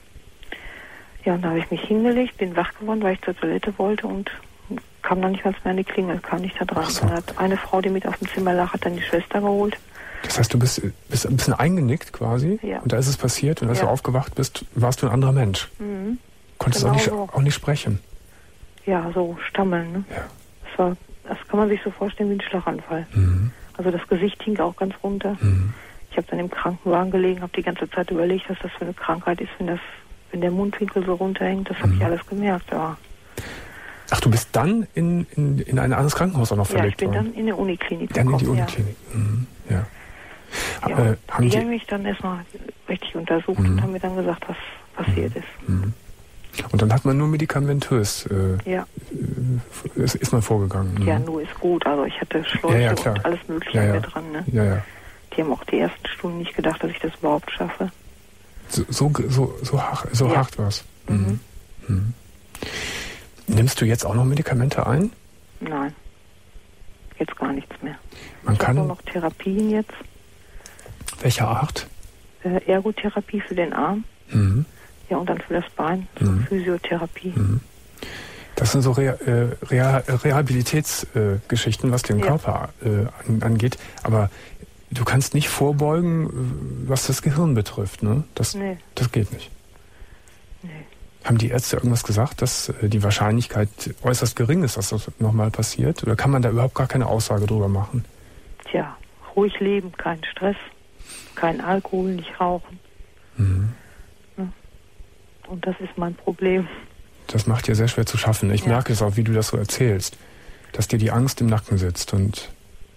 Ja, und da habe ich mich hingelegt, bin wach geworden, weil ich zur Toilette wollte und kam dann nicht mal mehr an die Klingel, kam nicht da dran. Ach so. Dann hat eine Frau, die mit auf dem Zimmer lag, hat dann die Schwester geholt. Das heißt, du bist, bist ein bisschen eingenickt quasi Ja. und da ist es passiert und als Ja. du aufgewacht bist, warst du ein anderer Mensch. Mhm. Konntest Genau auch, nicht, so. auch nicht sprechen. Ja, so stammeln, ne? Ja. Das war, das kann man sich so vorstellen wie ein Schlaganfall. Mhm. Also das Gesicht hing auch ganz runter. Mhm. Ich habe dann im Krankenwagen gelegen, habe die ganze Zeit überlegt, was das für eine Krankheit ist, wenn das, wenn der Mundwinkel so runterhängt. Das habe Mhm. ich alles gemerkt, ja. Ach, du bist dann in, in, in ein anderes Krankenhaus auch noch Ja, ich verlegt bin worden? dann in der Uniklinik Dann in die gekommen, Uniklinik. Mhm. Ja. Ja. Äh, Ja, haben die die, haben mich dann erstmal richtig untersucht Mhm. und haben mir dann gesagt, was passiert ist. Mhm. Und dann hat man nur medikamentös, äh, Ja, äh, ist, ist man vorgegangen. Mhm. ja, nur ist gut. Also ich hatte Schläuche Ja, ja, klar. und alles Mögliche Ja, ja. mit dran. Ne? Ja, ja. Die haben auch die ersten Stunden nicht gedacht, dass ich das überhaupt schaffe. So, so, so, so, hart, so Ja. hart war's. Mhm. Mhm. Mhm. Nimmst du jetzt auch noch Medikamente ein? Nein, jetzt gar nichts mehr. Man ich habe nur kann, noch Therapien jetzt. welcher Art? Äh, Ergotherapie für den Arm. Mhm. Ja, und dann für das Bein. So Mhm. Physiotherapie. Mhm. Das sind so Reha äh, Reha Rehabilitätsgeschichten, äh, Geschichten, was den Ja. Körper äh, an, angeht. Aber du kannst nicht vorbeugen, äh, was das Gehirn betrifft. Ne? Das, Nee. das geht nicht. Nee. Haben die Ärzte irgendwas gesagt, dass äh, die Wahrscheinlichkeit äußerst gering ist, dass das nochmal passiert? Oder kann man da überhaupt gar keine Aussage drüber machen? Tja, ruhig leben, kein Stress, kein Alkohol, nicht rauchen. Mhm. Und das ist mein Problem. Das macht dir sehr schwer zu schaffen. Ich Ja. merke es auch, wie du das so erzählst, dass dir die Angst im Nacken sitzt und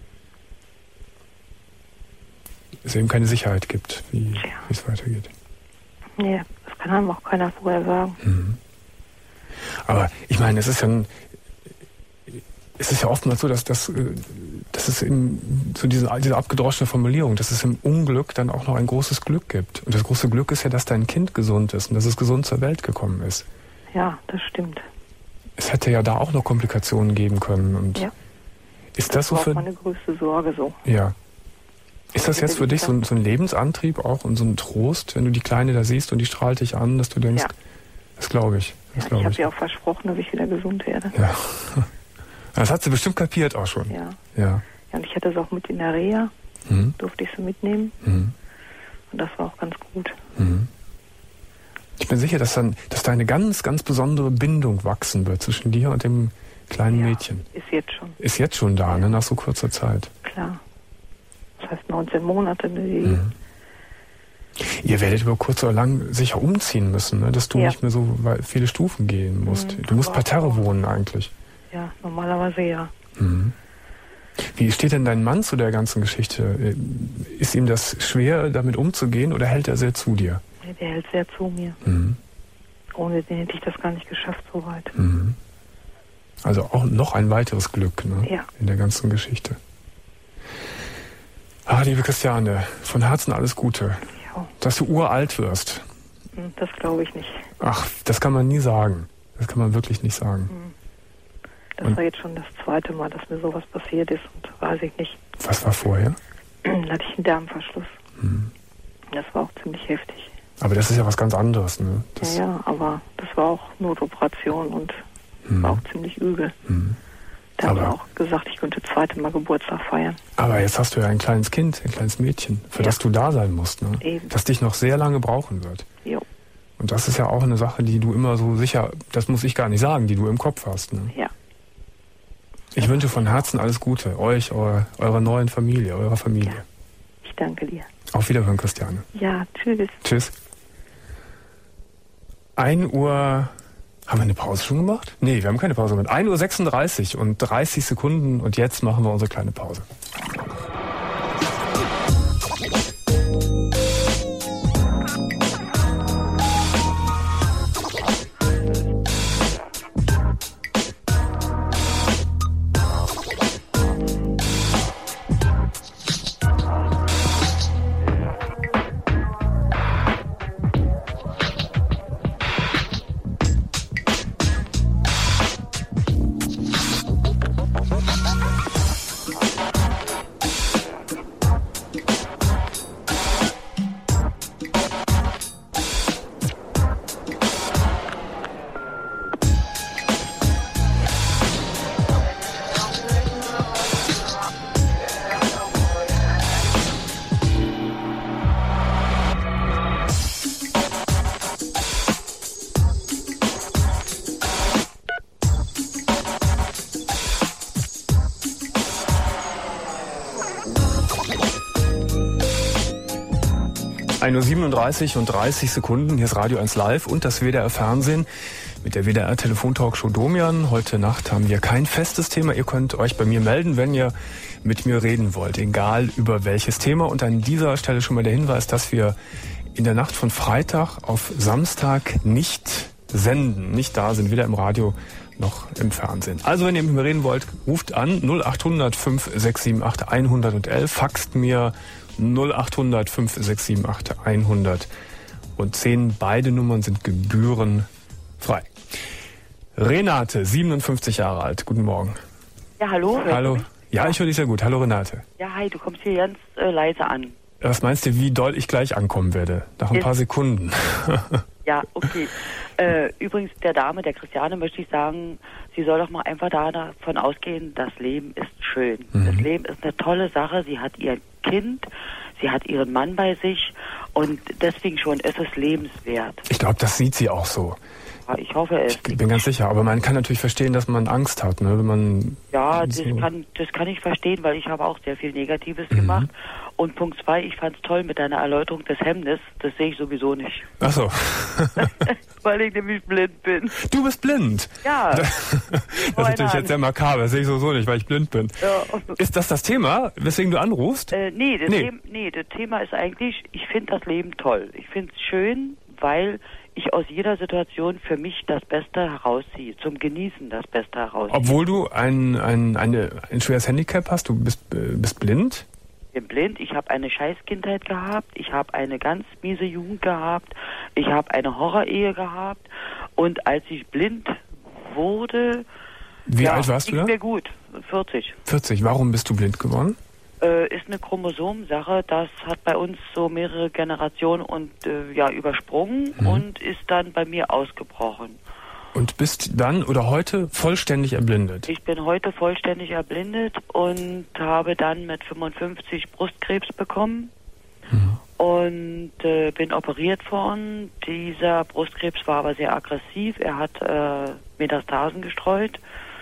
es eben keine Sicherheit gibt, wie Tja. wie es weitergeht. Nee, das kann einem auch keiner vorher sagen. Mhm. Aber ich meine, es ist ja ein, es ist ja oftmals so, dass das, äh, dass es in so diese, diese abgedroschene Formulierung, dass es im Unglück dann auch noch ein großes Glück gibt. Und das große Glück ist ja, dass dein Kind gesund ist und dass es gesund zur Welt gekommen ist. Ja, das stimmt. Es hätte ja da auch noch Komplikationen geben können. Und Ja. ist das so war auch für, meine größte Sorge so. ja. Ist das jetzt für dich so ein, so ein Lebensantrieb auch und so ein Trost, wenn du die Kleine da siehst und die strahlt dich an, dass du denkst, Ja. das glaube ich, das Ja, ich glaube habe ich. ihr auch versprochen, dass ich wieder gesund werde. Ja. Das hat sie bestimmt kapiert auch schon. Ja. Ja. Ja, und ich hatte es auch mit in der Reha, Mhm. durfte ich sie mitnehmen Mhm. und das war auch ganz gut. Mhm. Ich bin sicher, dass dann, dass da eine ganz, ganz besondere Bindung wachsen wird zwischen dir und dem kleinen Ja, Mädchen. ist jetzt schon, Ist jetzt schon da, ne, nach so kurzer Zeit. klar. Das heißt neunzehn Monate. Ne, die, Mhm. Ihr werdet über kurz oder lang sicher umziehen müssen, ne, dass du Ja. nicht mehr so wei- viele Stufen gehen musst. Mhm, Du musst aber parterre auch- wohnen eigentlich. Ja, normalerweise ja. Mhm. Wie steht denn dein Mann zu der ganzen Geschichte? Ist ihm das schwer, damit umzugehen oder hält er sehr zu dir? Nee, der hält sehr zu mir. Mhm. Ohne den hätte ich das gar nicht geschafft so weit. Mhm. Also auch noch ein weiteres Glück, ne? Ja. In der ganzen Geschichte. Ah, liebe Christiane, von Herzen alles Gute. Ja, Dass du uralt wirst. hm, das glaube ich nicht. Ach, das kann man nie sagen. Das kann man wirklich nicht sagen. Das Und- war jetzt schon das zweite Mal, dass mir sowas passiert ist und weiß ich nicht. Was war vorher? Dann hatte ich einen Darmverschluss. Mhm. Das war auch ziemlich heftig. Aber das ist ja was ganz anderes, ne? Das, Ja, ja, aber das war auch Notoperation und Mhm. war auch ziemlich übel. Mhm. Da haben Aber- wir auch gesagt, ich könnte zweite Mal Geburtstag feiern. Aber jetzt hast du ja ein kleines Kind, ein kleines Mädchen, für Ja. das du da sein musst, ne? Eben. Das dich noch sehr lange brauchen wird. Jo, Und das ist ja auch eine Sache, die du immer so sicher, das muss ich gar nicht sagen, die du im Kopf hast, ne? ja. Ich wünsche von Herzen alles Gute, euch, eure, eurer neuen Familie, eurer Familie. Ich danke dir. Auf Wiederhören, Christiane. Ja, tschüss. Tschüss. ein Uhr... Haben wir eine Pause schon gemacht? Nee, wir haben keine Pause gemacht. ein Uhr sechsunddreißig und dreißig Sekunden und jetzt machen wir unsere kleine Pause. ein Uhr siebenunddreißig und dreißig Sekunden. Hier ist Radio eins Live und das W D R Fernsehen mit der W D R Telefontalkshow Domian. Heute Nacht haben wir kein festes Thema. Ihr könnt euch bei mir melden, wenn ihr mit mir reden wollt, egal über welches Thema. Und an dieser Stelle schon mal der Hinweis, dass wir in der Nacht von Freitag auf Samstag nicht senden, nicht da sind, weder im Radio noch im Fernsehen. Also wenn ihr mit mir reden wollt, ruft an null acht hundert fünf sechs sieben acht hundertelf, faxt mir null acht hundert fünf sechs sieben acht hundertzehn. Beide Nummern sind gebührenfrei. Renate, siebenundfünfzig Jahre alt. Guten Morgen. Ja, hallo. Hallo. Ja, ich höre dich sehr gut. Hallo Renate. Ja, hi, du kommst hier ganz äh, leise an. Was meinst du, wie doll ich gleich ankommen werde? Nach ein Ist paar Sekunden. Ja, okay. Äh, übrigens, der Dame, der Christiane, möchte ich sagen, sie soll doch mal einfach da davon ausgehen, das Leben ist schön. Mhm. Das Leben ist eine tolle Sache. Sie hat ihr Kind, sie hat ihren Mann bei sich und deswegen schon ist es lebenswert. Ich glaube, das sieht sie auch so. Ja, ich hoffe es. Ich bin ganz sicher, aber man kann natürlich verstehen, dass man Angst hat, ne, wenn man... Ja, das so kann, das kann ich verstehen, weil ich habe auch sehr viel Negatives mhm. gemacht. Und Punkt zwei, ich fand es toll mit deiner Erläuterung des Hemdes. Das sehe ich sowieso nicht. Ach so. Weil ich nämlich blind bin. Du bist blind? Ja. Das ist natürlich jetzt sehr makaber. Das sehe ich sowieso nicht, weil ich blind bin. Ja. Ist das das Thema, weswegen du anrufst? Äh, nee, das nee. Thema, nee, das Thema ist eigentlich, ich finde das Leben toll. Ich finde es schön, weil ich aus jeder Situation für mich das Beste herausziehe, zum Genießen das Beste herausziehe. Obwohl du ein, ein, eine, ein schweres Handicap hast, du bist, äh, bist blind? Ich bin blind, ich habe eine Scheißkindheit gehabt, ich habe eine ganz miese Jugend gehabt, ich habe eine Horrorehe gehabt und als ich blind wurde... Wie ja, alt warst du da? Mir gut, vierzig. vierzig, warum bist du blind geworden? Äh, ist eine Chromosomensache, das hat bei uns so mehrere Generationen und äh, ja übersprungen mhm. und ist dann bei mir ausgebrochen. Und bist dann oder heute vollständig erblindet? Ich bin heute vollständig erblindet und habe dann mit fünfundfünfzig Brustkrebs bekommen mhm. und äh, bin operiert worden. Dieser Brustkrebs war aber sehr aggressiv, er hat äh, Metastasen gestreut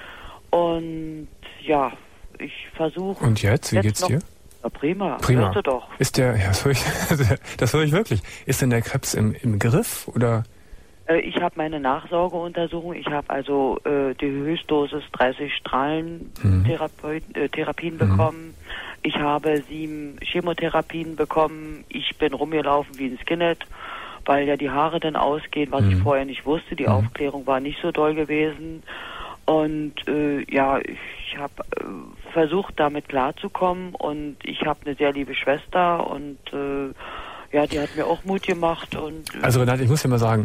und ja, ich versuche... Und jetzt, wie jetzt geht's dir? Na, prima, prima. Hörst du doch. Ist der, ja, das höre ich, das höre ich wirklich. Ist denn der Krebs im, im Griff oder... Ich habe meine Nachsorgeuntersuchung. Ich habe also äh, die Höchstdosis dreißig Strahlentherapien mhm. äh, Therapien bekommen. Mhm. Ich habe sieben Chemotherapien bekommen. Ich bin rumgelaufen wie ein Skinhead, weil ja die Haare dann ausgehen, was mhm. ich vorher nicht wusste. Die mhm. Aufklärung war nicht so doll gewesen. Und äh, ja, ich habe äh, versucht, damit klarzukommen. Und ich habe eine sehr liebe Schwester. Und äh, ja, die hat mir auch Mut gemacht. Und, äh, also Renate, ich muss dir mal sagen,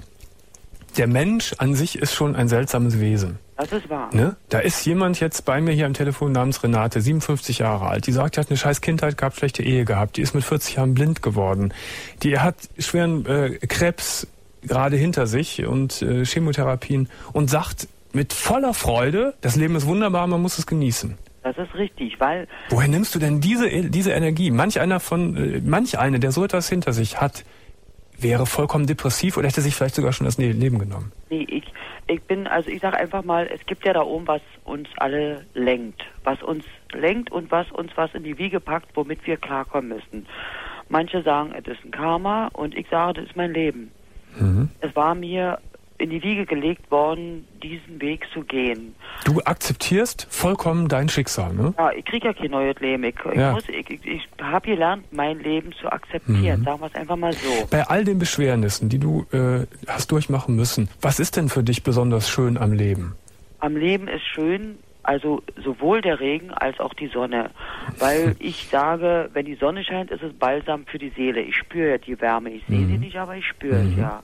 der Mensch an sich ist schon ein seltsames Wesen. Das ist wahr. Ne? Da ist jemand jetzt bei mir hier am Telefon namens Renate, siebenundfünfzig Jahre alt. Die sagt, die hat eine scheiß Kindheit gehabt, schlechte Ehe gehabt. Die ist mit vierzig Jahren blind geworden. Die hat schweren äh, Krebs gerade hinter sich und äh, Chemotherapien und sagt mit voller Freude, das Leben ist wunderbar, man muss es genießen. Das ist richtig, weil... Woher nimmst du denn diese, diese Energie? Manch einer von, äh, manch eine, der so etwas hinter sich hat, wäre vollkommen depressiv oder hätte sich vielleicht sogar schon das Leben genommen? Nee, ich, ich bin, also ich sage einfach mal, es gibt ja da oben, was uns alle lenkt. Was uns lenkt und was uns was in die Wiege packt, womit wir klarkommen müssen. Manche sagen, es ist ein Karma und ich sage, das ist mein Leben. Mhm. Es war mir in die Wiege gelegt worden, diesen Weg zu gehen. Du akzeptierst vollkommen dein Schicksal, ne? Ja, ich kriege ja kein neues Leben. Ich, ich, ja. muss, ich, ich, ich habe gelernt, mein Leben zu akzeptieren. Mhm. Sagen wir es einfach mal so. Bei all den Beschwernissen, die du äh, hast durchmachen müssen, was ist denn für dich besonders schön am Leben? Am Leben ist schön, also sowohl der Regen als auch die Sonne. Weil ich sage, wenn die Sonne scheint, ist es Balsam für die Seele. Ich spüre ja die Wärme. Ich sehe mhm. sie nicht, aber ich spüre mhm. es ja.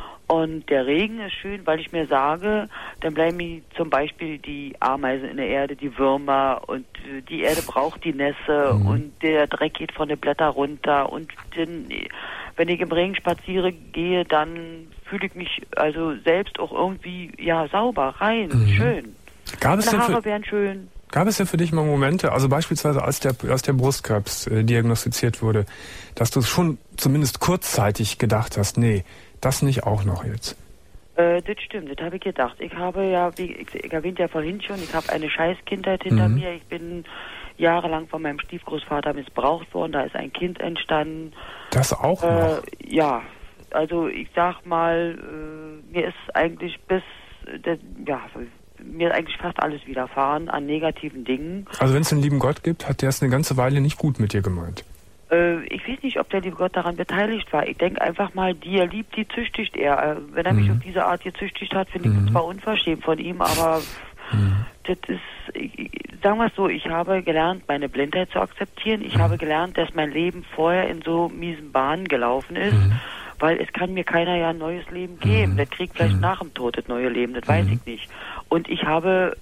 Und der Regen ist schön, weil ich mir sage, dann bleiben mir zum Beispiel die Ameisen in der Erde, die Würmer und die Erde braucht die Nässe mhm. und der Dreck geht von den Blättern runter und den, wenn ich im Regen spaziere gehe, dann fühle ich mich also selbst auch irgendwie ja sauber, rein, mhm. schön. Gab es Meine denn Haare für, wären schön. Gab es denn für dich mal Momente, also beispielsweise als der, als der Brustkrebs äh, diagnostiziert wurde, dass du schon zumindest kurzzeitig gedacht hast, nee, das nicht auch noch jetzt? Äh, das stimmt, das habe ich gedacht. Ich habe ja, wie ich, ich erwähnte ja vorhin schon, ich habe eine Scheißkindheit hinter mhm. mir. Ich bin jahrelang von meinem Stiefgroßvater missbraucht worden. Da ist ein Kind entstanden. Das auch noch? Äh, ja, also ich sag mal, äh, mir ist eigentlich bis, äh, ja, mir ist eigentlich fast alles widerfahren an negativen Dingen. Also wenn es einen lieben Gott gibt, hat der es eine ganze Weile nicht gut mit dir gemeint? Äh, ich weiß nicht, ob der liebe Gott daran beteiligt war. Ich denke einfach mal, die er liebt, die züchtigt er. Äh, wenn er mhm. mich auf diese Art gezüchtigt hat, finde ich mhm. das zwar unverschämt von ihm, aber mhm. das ist, ich, sagen wir es so, ich habe gelernt, meine Blindheit zu akzeptieren. Ich mhm. habe gelernt, dass mein Leben vorher in so miesen Bahnen gelaufen ist. Mhm. Weil es kann mir keiner ja ein neues Leben geben. Mhm. Der kriegt vielleicht mhm. nach dem Tod das neue Leben, das mhm. weiß ich nicht. Und ich habe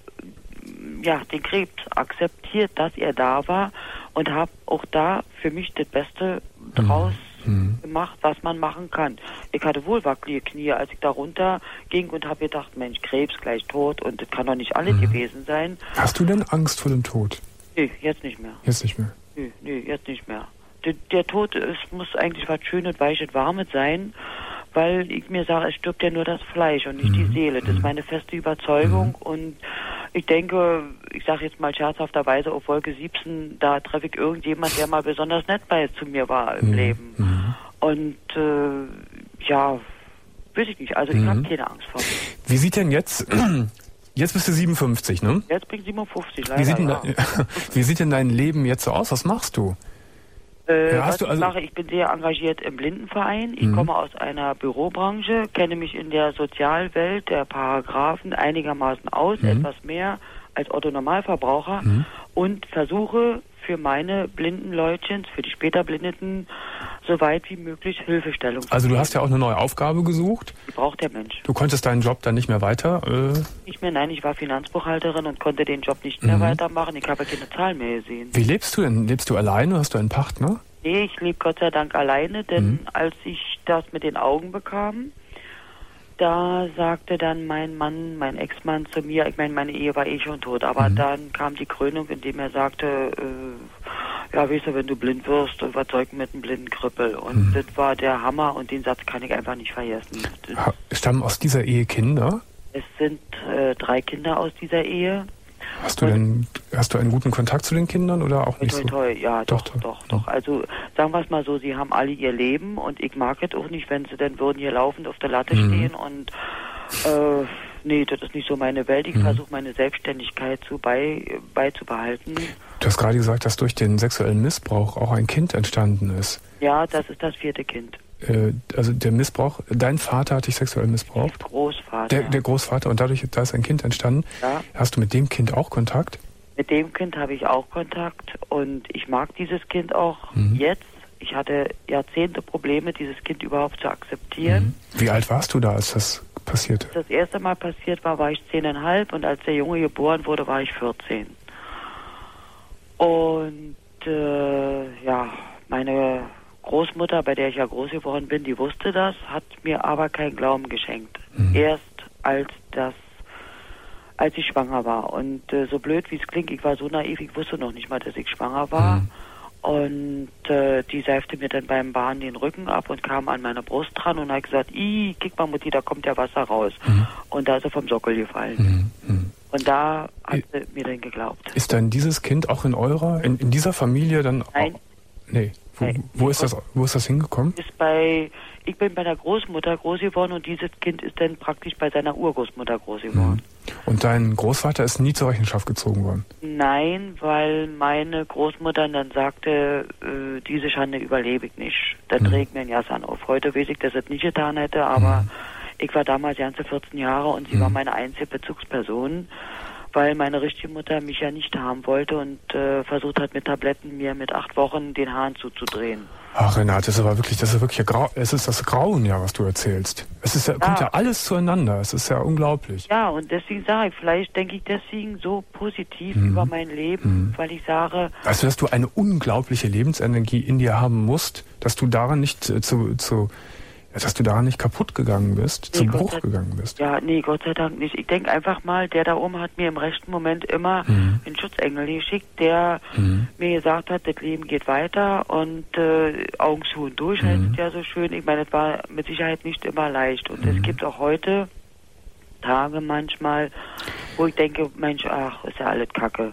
ja den Krebs akzeptiert, dass er da war und habe auch da für mich das Beste draus mhm. gemacht, was man machen kann. Ich hatte wohl wackelige Knie, als ich da runter ging und habe gedacht, Mensch, Krebs gleich tot und das kann doch nicht alles mhm. gewesen sein. Hast du denn Angst vor dem Tod? Nee, jetzt nicht mehr. Jetzt nicht mehr? Nee, nee, jetzt nicht mehr. Der, der Tod, es muss eigentlich was Schönes, Weiches, Warmes sein, weil ich mir sage, es stirbt ja nur das Fleisch und nicht mhm. die Seele. Das ist meine feste Überzeugung mhm. und ich denke, ich sage jetzt mal scherzhafterweise, auf Wolke siebzehn, da treffe ich irgendjemand, der mal besonders nett bei zu mir war im mhm. Leben. Mhm. Und äh, ja, weiß ich nicht, also ich mhm. habe keine Angst vor. Wie sieht denn jetzt... Jetzt bist du siebenundfünfzig, ne? Jetzt bin ich siebenundfünfzig, leider. Wie sieht denn, ja. da, wie sieht denn dein Leben jetzt so aus? Was machst du? Äh, ja, was du, also ich mache, ich bin sehr engagiert im Blindenverein. Ich mhm. komme aus einer Bürobranche, kenne mich in der Sozialwelt der Paragraphen einigermaßen aus, mhm. etwas mehr als Otto-Normalverbraucher mhm. und versuche für meine blinden Leutchens, für die später Blindeten, so weit wie möglich Hilfestellung zu Also du hast ja auch eine neue Aufgabe gesucht. Die braucht der Mensch. Du konntest deinen Job dann nicht mehr weiter? Äh nicht mehr, nein, ich war Finanzbuchhalterin und konnte den Job nicht mehr mhm. weitermachen. Ich habe keine Zahlen mehr gesehen. Wie lebst du denn? Lebst du alleine? Hast du einen Partner? Nee, ich lebe Gott sei Dank alleine, denn mhm. als ich das mit den Augen bekam, da sagte dann mein Mann, mein Ex-Mann zu mir, ich meine, meine Ehe war eh schon tot, aber mhm. dann kam die Krönung, indem er sagte, äh, ja, weißt du, wenn du blind wirst, was soll ich mit einem blinden Krüppel? Und mhm. das war der Hammer und den Satz kann ich einfach nicht vergessen. Ha, stammen aus dieser Ehe Kinder? Es sind äh, drei Kinder aus dieser Ehe. Hast du denn, hast du einen guten Kontakt zu den Kindern oder auch nicht toi, so? Toi, ja, doch, doch, doch, doch. Also sagen wir es mal so, sie haben alle ihr Leben und ich mag es auch nicht, wenn sie dann würden hier laufend auf der Latte mhm. stehen und äh, nee, das ist nicht so meine Welt. Ich mhm. versuche meine Selbstständigkeit zu bei, beizubehalten. Du hast gerade gesagt, dass durch den sexuellen Missbrauch auch ein Kind entstanden ist. Ja, das ist das vierte Kind. Äh, also der Missbrauch, dein Vater hat dich sexuell missbraucht? Der Großvater. Der, der Großvater und dadurch, da ist ein Kind entstanden. Ja. Hast du mit dem Kind auch Kontakt? Mit dem Kind habe ich auch Kontakt und ich mag dieses Kind auch mhm. jetzt. Ich hatte Jahrzehnte Probleme, dieses Kind überhaupt zu akzeptieren. Mhm. Wie alt warst du da, als das passierte? Als das erste Mal passiert war, war ich zehneinhalb und als der Junge geboren wurde, war ich vierzehn. Und äh, ja, meine Großmutter, bei der ich ja groß geworden bin, die wusste das, hat mir aber keinen Glauben geschenkt. Mhm. Erst als das, als ich schwanger war. Und äh, so blöd wie es klingt, ich war so naiv, ich wusste noch nicht mal, dass ich schwanger war. Mhm. Und äh, die seifte mir dann beim Bahnen den Rücken ab und kam an meine Brust dran und hat gesagt, ih, kick mal Mutti, da kommt ja Wasser raus. Mhm. Und da ist er vom Sockel gefallen. Mhm. Und da hat I, sie mir dann geglaubt. Ist dann dieses Kind auch in eurer, in, in dieser Familie dann Nein. Auch? Nee. Wo, wo, ist das, wo ist das hingekommen? Ist bei, ich bin bei der Großmutter groß geworden und dieses Kind ist dann praktisch bei seiner Urgroßmutter groß geworden. Und dein Großvater ist nie zur Rechenschaft gezogen worden? Nein, weil meine Großmutter dann sagte, äh, diese Schande überlebe ich nicht. Da mhm. trägt mir ein Jassan auf. Heute weiß ich, dass er es nicht getan hätte, aber mhm. ich war damals ganze vierzehn Jahre und sie mhm. war meine einzige Bezugsperson, weil meine richtige Mutter mich ja nicht haben wollte und äh, versucht hat, mit Tabletten mir mit acht Wochen den Hahn zuzudrehen. Ach Renate, das ist aber wirklich, das ist wirklich Grau, es ist das Grauen ja, was du erzählst. Es ist ja, ja. kommt ja alles zueinander, es ist ja unglaublich. Ja, und deswegen sage ich, vielleicht denke ich deswegen so positiv mhm. über mein Leben, mhm. weil ich sage... Weißt du, dass du eine unglaubliche Lebensenergie in dir haben musst, dass du daran nicht äh, zu... zu dass du daran nicht kaputt gegangen bist, nee, zu Bruch gegangen bist. Ja, nee, Gott sei Dank nicht. Ich denke einfach mal, der da oben hat mir im rechten Moment immer mhm. einen Schutzengel geschickt, der mhm. mir gesagt hat, das Leben geht weiter und äh, Augen zu und durch, mhm. heißt es ja so schön. Ich meine, es war mit Sicherheit nicht immer leicht. Und mhm. es gibt auch heute Tage manchmal, wo ich denke, Mensch, ach, ist ja alles Kacke.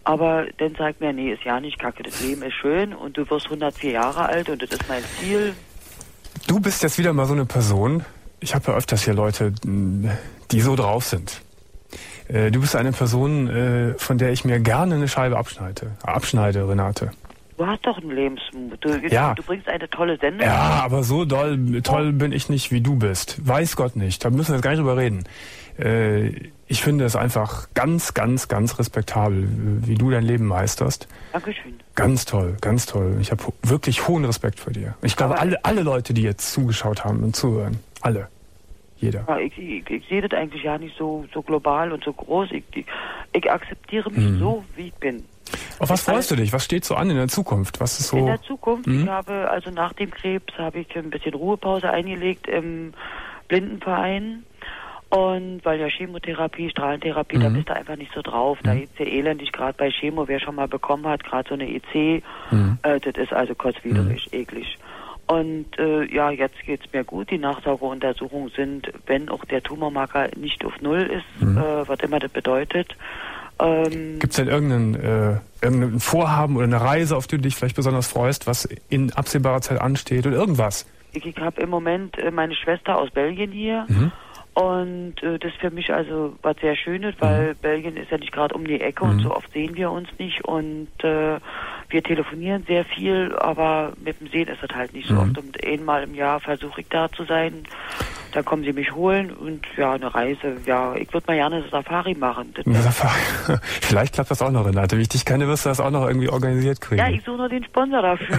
Aber dann sagt mir, nee, ist ja nicht kacke, das Leben ist schön und du wirst hundertvier Jahre alt und das ist mein Ziel. Du bist jetzt wieder mal so eine Person, ich habe ja öfters hier Leute, die so drauf sind. Du bist eine Person, von der ich mir gerne eine Scheibe abschneide, abschneide, Renate. Du hast doch einen Lebensmut. Du, ja. du bringst eine tolle Sendung. Ja, aber so doll, toll bin ich nicht, wie du bist. Weiß Gott nicht. Da müssen wir jetzt gar nicht drüber reden. Äh, ich finde es einfach ganz, ganz, ganz respektabel, wie du dein Leben meisterst. Dankeschön. Ganz toll, ganz toll. Ich habe wirklich hohen Respekt vor dir. Ich glaube, alle, alle Leute, die jetzt zugeschaut haben und zuhören, alle. Jeder. Ja, ich, ich, ich sehe das eigentlich ja nicht so, so global und so groß. Ich, ich, ich akzeptiere mich mhm. so, wie ich bin. Auf was freust du dich? Was steht so an in der Zukunft? Was ist so? In der Zukunft? Mhm. Ich habe, also nach dem Krebs habe ich ein bisschen Ruhepause eingelegt im Blindenverein. Und weil ja Chemotherapie, Strahlentherapie, mhm. da bist du einfach nicht so drauf. Da geht's ja elendig, gerade bei Chemo, wer schon mal bekommen hat, gerade so eine E C, mhm. äh, das ist also kotzwidrig, mhm. eklig. Und äh, ja, jetzt geht's mir gut. Die Nachsorgeuntersuchungen sind, wenn auch der Tumormarker nicht auf Null ist, mhm. äh, was immer das bedeutet. Ähm, Gibt es denn irgendeinen, äh, irgendein Vorhaben oder eine Reise, auf die du dich vielleicht besonders freust, was in absehbarer Zeit ansteht oder irgendwas? Ich, ich habe im Moment äh, meine Schwester aus Belgien hier. Mhm. Und äh, das ist für mich also was sehr Schönes, weil mhm. Belgien ist ja nicht gerade um die Ecke mhm. und so oft sehen wir uns nicht. Und äh, wir telefonieren sehr viel, aber mit dem Sehen ist das halt nicht so mhm. oft. Und einmal im Jahr versuche ich da zu sein. Dann kommen sie mich holen und ja, eine Reise. Ja, ich würde mal gerne eine Safari machen. Das eine Safari. Vielleicht klappt das auch noch, Renate. Wie ich dich kenne, wirst du das auch noch irgendwie organisiert kriegen. Ja, ich suche nur den Sponsor dafür.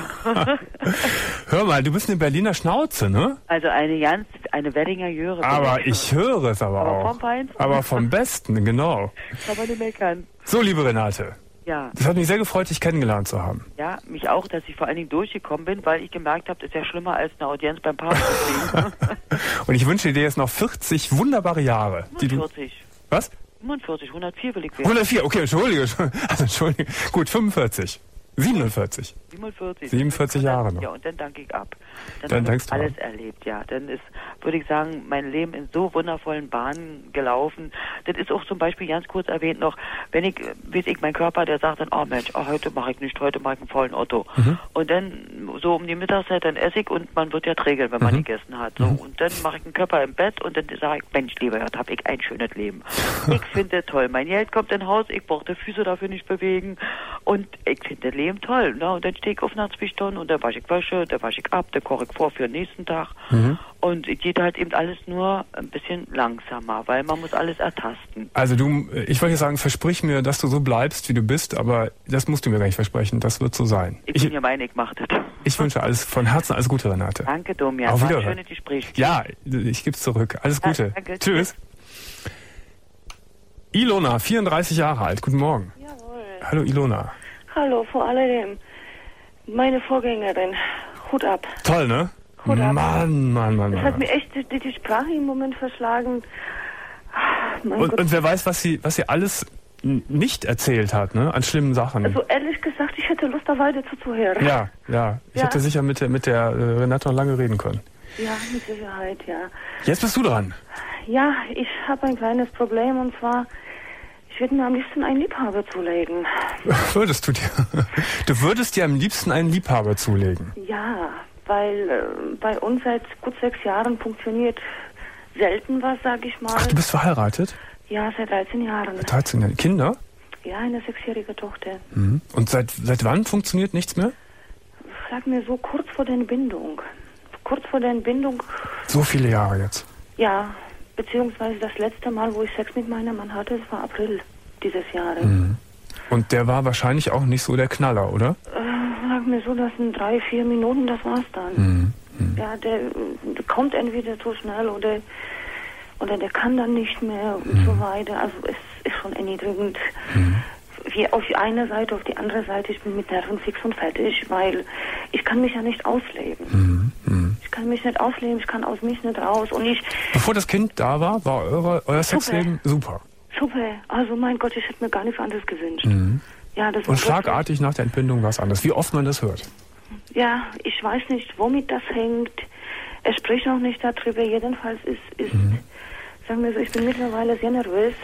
Hör mal, du bist eine Berliner Schnauze, ne? Also eine ganz, eine Weddinger Jöre. Aber ich höre es aber, aber auch. Vom Feinsten. Aber vom Besten, genau. Kann man nicht meckern. So, liebe Renate. Ja. Das hat mich sehr gefreut, dich kennengelernt zu haben. Ja, mich auch, dass ich vor allen Dingen durchgekommen bin, weil ich gemerkt habe, das ist ja schlimmer als eine Audienz beim Papst. Und ich wünsche dir jetzt noch vierzig wunderbare Jahre. fünfundvierzig. Die du, was? fünfundvierzig, hundertvier will ich werden. hundertvier, okay, entschuldige. Also entschuldige. Gut, fünfundvierzig. siebenundvierzig. siebenundvierzig. siebenundvierzig Jahre noch. Ja, und dann danke ich ab. Dann, dann habe dankst ich du alles ab. erlebt, ja. Dann ist, würde ich sagen, mein Leben in so wundervollen Bahnen gelaufen. Das ist auch zum Beispiel ganz kurz erwähnt noch, wenn ich, weiß ich, mein Körper, der sagt dann, oh Mensch, oh, heute mache ich nicht, heute mache ich einen vollen Otto. Mhm. Und dann, so um die Mittagszeit, dann esse ich und man wird ja träge, wenn man mhm. gegessen hat. So. Mhm. Und dann mache ich einen Körper im Bett und dann sage ich, Mensch, lieber Gott, habe ich ein schönes Leben. Ich finde das toll. Mein Geld kommt ins Haus, ich brauche die Füße dafür nicht bewegen und ich finde das Leben toll. Ne? Und dann stehe ich auf nach zwei Stunden und dann wasche ich Wäsche, dann wasche ich ab, dann koche ich vor für den nächsten Tag. Mhm. Und es geht halt eben alles nur ein bisschen langsamer, weil man muss alles ertasten. Also du, ich wollte sagen, versprich mir, dass du so bleibst, wie du bist, aber das musst du mir gar nicht versprechen, das wird so sein. Ich, ich bin ja meine, ich mache das. Ich wünsche alles von Herzen alles Gute, Renate. Danke, Domian. Auf War ein schönes Gespräch. Ja, ich gebe es zurück. Alles Gute. Ja, danke. Tschüss. Ilona, vierunddreißig Jahre alt. Guten Morgen. Jawohl. Hallo Ilona. Hallo, vor alledem. Meine Vorgängerin. Hut ab. Toll, ne? Hut ab. Mann, Mann, Mann, Das Mann. hat mir echt die, die Sprache im Moment verschlagen. Mein Und, Gott. und wer weiß, was sie, was sie alles n- nicht erzählt hat, ne? An schlimmen Sachen. Also ehrlich gesagt, ich hätte Lust, da weiter zuzuhören. Ja, ja. Ich Ja. hätte sicher mit der, mit der äh, Renate noch lange reden können. Ja, mit Sicherheit, ja. Jetzt bist du dran. Ja, ich habe ein kleines Problem und zwar, ich würde mir am liebsten einen Liebhaber zulegen. Würdest du dir? Du würdest dir am liebsten einen Liebhaber zulegen. Ja, weil äh, bei uns seit gut sechs Jahren funktioniert selten was, sag ich mal. Ach, du bist verheiratet? Ja, seit dreizehn Jahren. dreizehn Jahre. Kinder? Ja, eine sechsjährige Tochter. Mhm. Und seit, seit wann funktioniert nichts mehr? Sag mir so kurz vor der Entbindung. Kurz vor der Entbindung, So viele Jahre jetzt. ja, beziehungsweise das letzte Mal, wo ich Sex mit meinem Mann hatte, das war April dieses Jahres. Mhm. Und der war wahrscheinlich auch nicht so der Knaller, oder? Äh, sag mir so, das sind drei, vier Minuten, das war's dann. Mhm. Mhm. Ja, der, der kommt entweder zu schnell oder, oder der kann dann nicht mehr und Mhm. so weiter. Also es ist schon erniedrigend. Mhm. Wie auf die eine Seite, auf die andere Seite, ich bin mit Nerven fix und fertig, weil ich kann mich ja nicht ausleben. Mhm. Mhm. Ich kann mich nicht ausleben, ich kann aus mich nicht raus und ich... Bevor das Kind da war, war eure, euer Sexleben super. Super, also mein Gott, ich hätte mir gar nichts anderes gewünscht. Mhm. Ja, das Und war schlagartig nach der Entbindung war es anders. Wie oft man das hört. wirklich, ja, ich weiß nicht, womit das hängt. Er spricht auch nicht darüber. Jedenfalls ist, ist Mhm. sagen wir so, ich bin mittlerweile sehr nervös.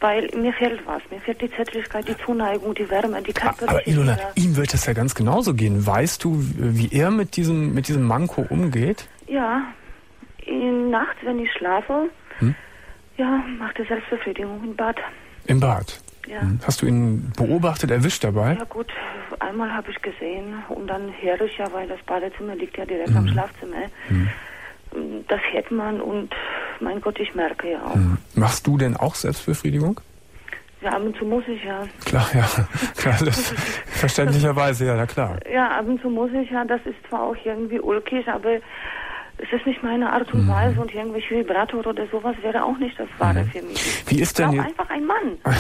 weil mir fehlt was. Mir fehlt die Zärtlichkeit, die Zuneigung, die Wärme, die körperliche. Aber Ilona, ihm wird es ja ganz genauso gehen. Weißt du, wie er mit diesem, mit diesem Manko umgeht? Ja, in nachts, wenn ich schlafe, hm? ja, macht er Selbstbefriedigung im Bad. Im Bad? Ja. Hm. Hast du ihn beobachtet, erwischt dabei? Ja gut, einmal habe ich gesehen und dann höre ich ja, weil das Badezimmer liegt ja direkt hm. am Schlafzimmer. Hm. Das hört man und mein Gott, ich merke ja auch. Hm. Machst du denn auch Selbstbefriedigung? Ja, ab und zu muss ich ja. Klar, ja. Klar, das verständlicherweise, ja, na klar. Ja, ab und zu muss ich ja. Das ist zwar auch irgendwie ulkig, aber es ist nicht meine Art und Weise, mhm. und irgendwelche Vibrator oder sowas wäre auch nicht das Wahre mhm. für mich. Wie ist denn ich jetzt einfach ein Mann.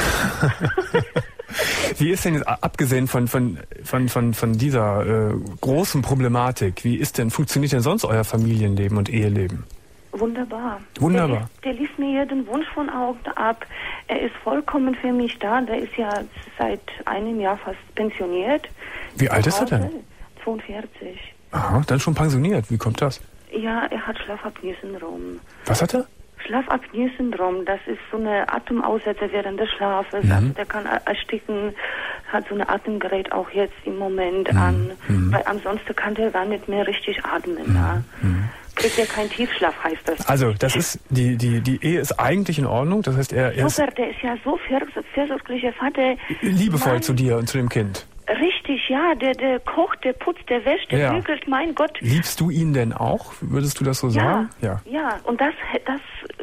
Wie ist denn jetzt, abgesehen von, von, von, von, von dieser äh, großen Problematik, wie ist denn, funktioniert denn sonst euer Familienleben und Eheleben? Wunderbar. Wunderbar. Der, der liest mir jeden Wunsch von Augen ab. Er ist vollkommen für mich da. Der ist ja seit einem Jahr fast pensioniert. Wie alt ist er denn? zweiundvierzig. Aha, dann schon pensioniert. Wie kommt das? Ja, er hat Schlafapnoe-Syndrom. Was hat er? Schlafapnoe-Syndrom, das ist so eine Atemaussetzer während des Schlafes. Mhm. Also der kann ersticken, hat so ein Atemgerät auch jetzt im Moment mhm. an. Mhm. Weil ansonsten kann der gar nicht mehr richtig atmen. Mhm. Ja. Mhm. Kriegt ja keinen Tiefschlaf, heißt das. Also, das ist, die, die, die Ehe ist eigentlich in Ordnung, das heißt, er, er ist Super, der ist ja so fürsorglicher Vater. liebevoll Mann. zu dir und zu dem Kind. Richtig, ja, der, der kocht, der putzt, der wäscht, der Ja. bügelt, mein Gott. Liebst du ihn denn auch? Würdest du das so Ja, sagen? ja, ja. Und das, das,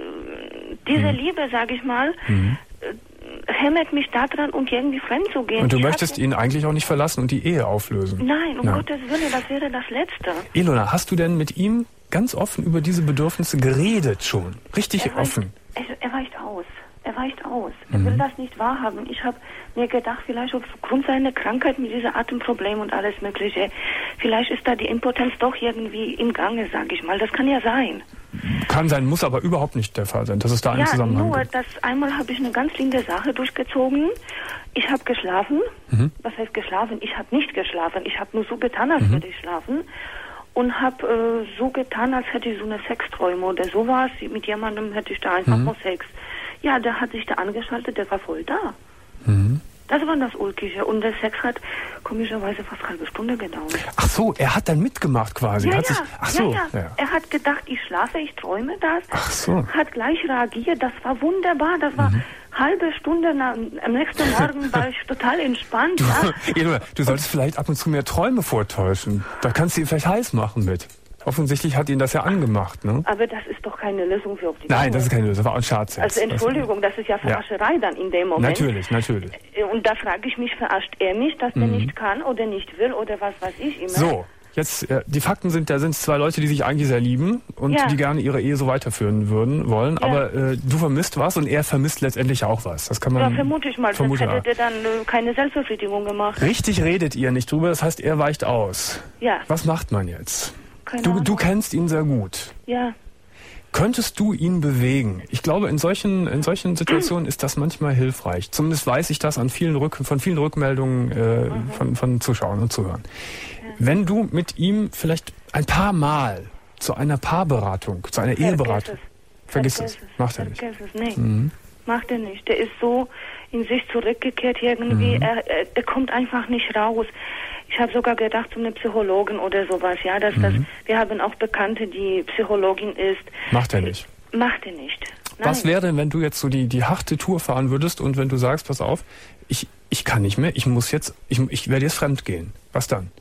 äh, diese Mhm. Liebe, sage ich mal, Mhm. äh, hämmert mich daran, um irgendwie fremd zu gehen. Und du Ich möchtest hatte- ihn eigentlich auch nicht verlassen und die Ehe auflösen? Nein, um Ja. Gottes Willen, das wäre das Letzte. Ilona, hast du denn mit ihm ganz offen über diese Bedürfnisse geredet schon? Richtig Er weicht, offen? er, er weicht aus. Er weicht aus. Mhm. Er will das nicht wahrhaben. Ich habe mir gedacht, vielleicht aufgrund seiner Krankheit mit diesem Atemproblem und alles Mögliche, vielleicht ist da die Impotenz doch irgendwie im Gange, sage ich mal. Das kann ja sein. Kann sein, muss aber überhaupt nicht der Fall sein, dass es da einen Ja, Zusammenhang nur, gibt. dass einmal habe ich eine ganz linke Sache durchgezogen. Ich habe geschlafen. Mhm. Was heißt geschlafen? Ich habe nicht geschlafen. Ich habe nur so getan, als Mhm. würde ich schlafen. Und habe äh, so getan, als hätte ich so eine Sexträume oder sowas. Mit jemandem hätte ich da einfach Mhm. nur Sex. Ja, der hat sich da angeschaltet, der war voll da. Mhm. Das war das Ulkige. Und der Sex hat komischerweise fast eine halbe Stunde gedauert. Ach so, er hat dann mitgemacht quasi. Ja, hat ja, sich, ach so, ja, ja. Er hat gedacht, ich schlafe, ich träume das. Ach so. Hat gleich reagiert, das war wunderbar. Das war Mhm. halbe Stunde, na, am nächsten Morgen war ich total entspannt. Du, Ja. Ilona, du solltest vielleicht ab und zu mehr Träume vortäuschen. Da kannst du ihn vielleicht heiß machen mit. Offensichtlich hat ihn das ja angemacht, ne? Aber das ist doch keine Lösung für Optimierung. Nein, das ist keine Lösung, das war ein Scherz jetzt. Also Entschuldigung, das ist ja Verascherei dann in dem Moment. Natürlich, natürlich. Und da frage ich mich, verarscht er mich, dass Mhm. er nicht kann oder nicht will oder was weiß ich immer. So, jetzt, äh, die Fakten sind, da sind es zwei Leute, die sich eigentlich sehr lieben und Ja. die gerne ihre Ehe so weiterführen würden, wollen, Ja. aber äh, du vermisst was und er vermisst letztendlich auch was. Das kann man Ja, vermute ich mal, sonst vermuten. hätte der dann äh, keine Selbstbefriedigung gemacht. Richtig redet ihr nicht drüber, das heißt, er weicht aus. Ja, Was macht man jetzt? keine Du, Ahnung. du kennst ihn sehr gut. Ja, Könntest du ihn bewegen? Ich glaube, in solchen, in solchen Situationen ist das manchmal hilfreich. Zumindest weiß ich das an vielen Rück, von vielen Rückmeldungen äh, Mhm. von, von Zuschauern und Zuhörern. Wenn du mit ihm vielleicht ein paar Mal zu einer Paarberatung, zu einer Vergiss Eheberatung, es. vergiss Vergiss es, macht er nicht. Vergiss es, nee. Mhm. Macht er nicht. Der ist so in sich zurückgekehrt irgendwie. Mhm. Er, er, er kommt einfach nicht raus. Ich habe sogar gedacht, um eine Psychologin oder sowas, ja, dass das, Mhm. wir haben auch Bekannte, die Psychologin ist. Macht er nicht. Macht er nicht. Nein. Was wäre denn, wenn du jetzt so die, die harte Tour fahren würdest und wenn du sagst, pass auf, ich, ich kann nicht mehr, ich muss jetzt, ich, ich werde jetzt fremd gehen. Was dann?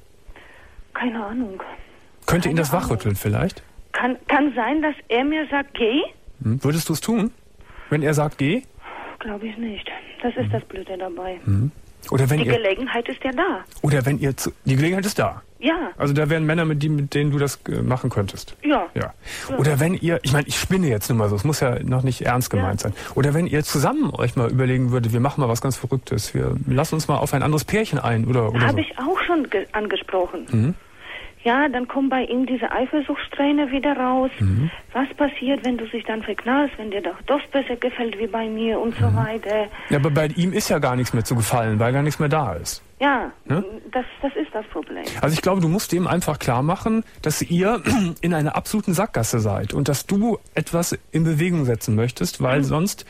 Keine Ahnung. Könnte ihn Keine das wachrütteln vielleicht? Kann, kann sein, dass er mir sagt, geh? Hm? Würdest du es tun? Wenn er sagt, geh? Glaube ich nicht. Das ist das Blöde dabei. Hm? Oder wenn Die ihr, Gelegenheit ist ja da. oder wenn ihr, zu, die Gelegenheit ist da. Ja, Also da wären Männer, mit, die, mit denen du das äh, machen könntest. ja. Ja. Oder wenn ihr, ich meine, ich spinne jetzt nur mal so, es muss ja noch nicht ernst gemeint Ja. sein. Oder wenn ihr zusammen euch mal überlegen würdet, wir machen mal was ganz Verrücktes, wir lassen uns mal auf ein anderes Pärchen ein oder, oder so. Habe ich auch schon ge- angesprochen. Mhm. Ja, dann kommen bei ihm diese Eifersuchtsträne wieder raus. Mhm. Was passiert, wenn du dich dann verknallst, wenn dir doch das besser gefällt wie bei mir und Mhm. so weiter. Ja, aber bei ihm ist ja gar nichts mehr zu gefallen, weil gar nichts mehr da ist. Ja, Ne? das, das ist das Problem. Also ich glaube, du musst dem einfach klar machen, dass ihr in einer absoluten Sackgasse seid und dass du etwas in Bewegung setzen möchtest, weil sonst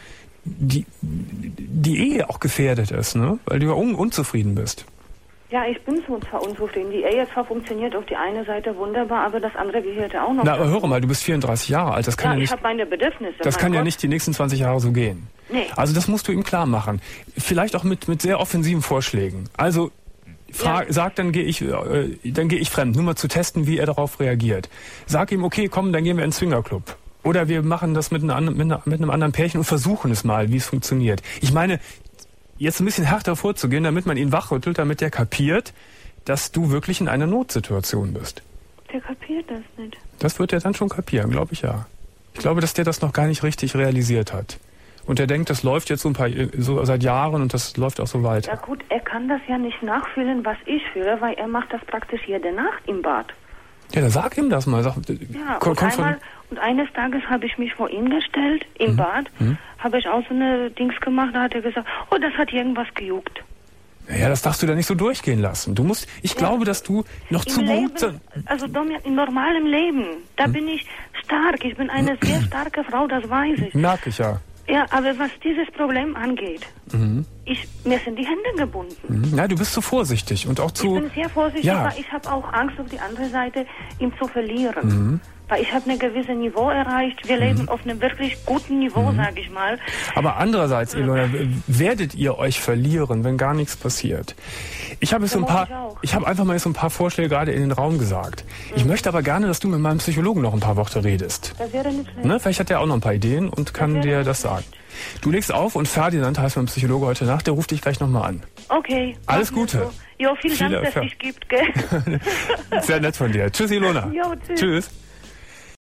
die, die Ehe auch gefährdet ist, ne? Weil du ja un unzufrieden bist. Ja, ich bin so zwar unzufrieden. Die Ehe zwar funktioniert auf die eine Seite wunderbar, aber das andere gehört ja auch noch. Na, aber höre mal, du bist vierunddreißig Jahre alt. Das kann ja, ja nicht, ich habe meine Bedürfnisse. Das kann Gott. ja nicht die nächsten zwanzig Jahre so gehen. Nee. Also das musst du ihm klar machen. Vielleicht auch mit, mit sehr offensiven Vorschlägen. Also frag, ja. sag, dann gehe ich, äh, dann gehe ich fremd, nur mal zu testen, wie er darauf reagiert. Sag ihm, okay, komm, dann gehen wir in den Swingerclub. Oder wir machen das mit, einer, mit, einer, mit einem anderen Pärchen und versuchen es mal, wie es funktioniert. Ich meine, jetzt ein bisschen härter vorzugehen, damit man ihn wachrüttelt, damit er kapiert, dass du wirklich in einer Notsituation bist. Der kapiert das nicht. Das wird er dann schon kapieren, glaube ich, ja. Ich glaube, dass der das noch gar nicht richtig realisiert hat. Und er denkt, das läuft jetzt so ein paar, so seit Jahren und das läuft auch so weiter. Ja gut, er kann das ja nicht nachfühlen, was ich fühle, weil er macht das praktisch jede Nacht im Bad. Ja, dann sag ihm das mal. Sag, ja, komm, und, komm einmal, von... und eines Tages habe ich mich vor ihm gestellt, im mhm. Bad, mhm. habe ich auch so eine Dings gemacht, da hat er gesagt, oh, das hat irgendwas gejuckt. Ja, das darfst du da nicht so durchgehen lassen. Du musst, ich ja. glaube, dass du noch Im zu Leben, gut... Also Domian, im normalen Leben, da hm? bin ich stark. Ich bin eine sehr starke Frau, das weiß ich. Merke ich ja. Ja, aber was dieses Problem angeht, mhm. ich, mir sind die Hände gebunden. Mhm. Ja, du bist zu vorsichtig und auch zu... Ich bin sehr vorsichtig, ja. weil ich habe auch Angst, auf die andere Seite ihn zu verlieren. Mhm. Weil ich habe ein gewisses Niveau erreicht. Wir mhm. leben auf einem wirklich guten Niveau, mhm. sage ich mal. Aber andererseits, Ilona, werdet ihr euch verlieren, wenn gar nichts passiert? Ich habe so ein paar, ich, ich habe einfach mal so ein paar Vorschläge gerade in den Raum gesagt. Mhm. Ich möchte aber gerne, dass du mit meinem Psychologen noch ein paar Worte redest. Das wäre nicht schlecht. Ne? Vielleicht hat er auch noch ein paar Ideen und kann das dir das sagen. Du legst auf und Ferdinand heißt mein Psychologe heute Nacht, der ruft dich gleich nochmal an. Okay. Alles Gute. So. Jo, vielen Dank, dass es dich gibt, gell? Sehr nett von dir. Tschüss, Ilona. Jo, tschüss. Tschüss.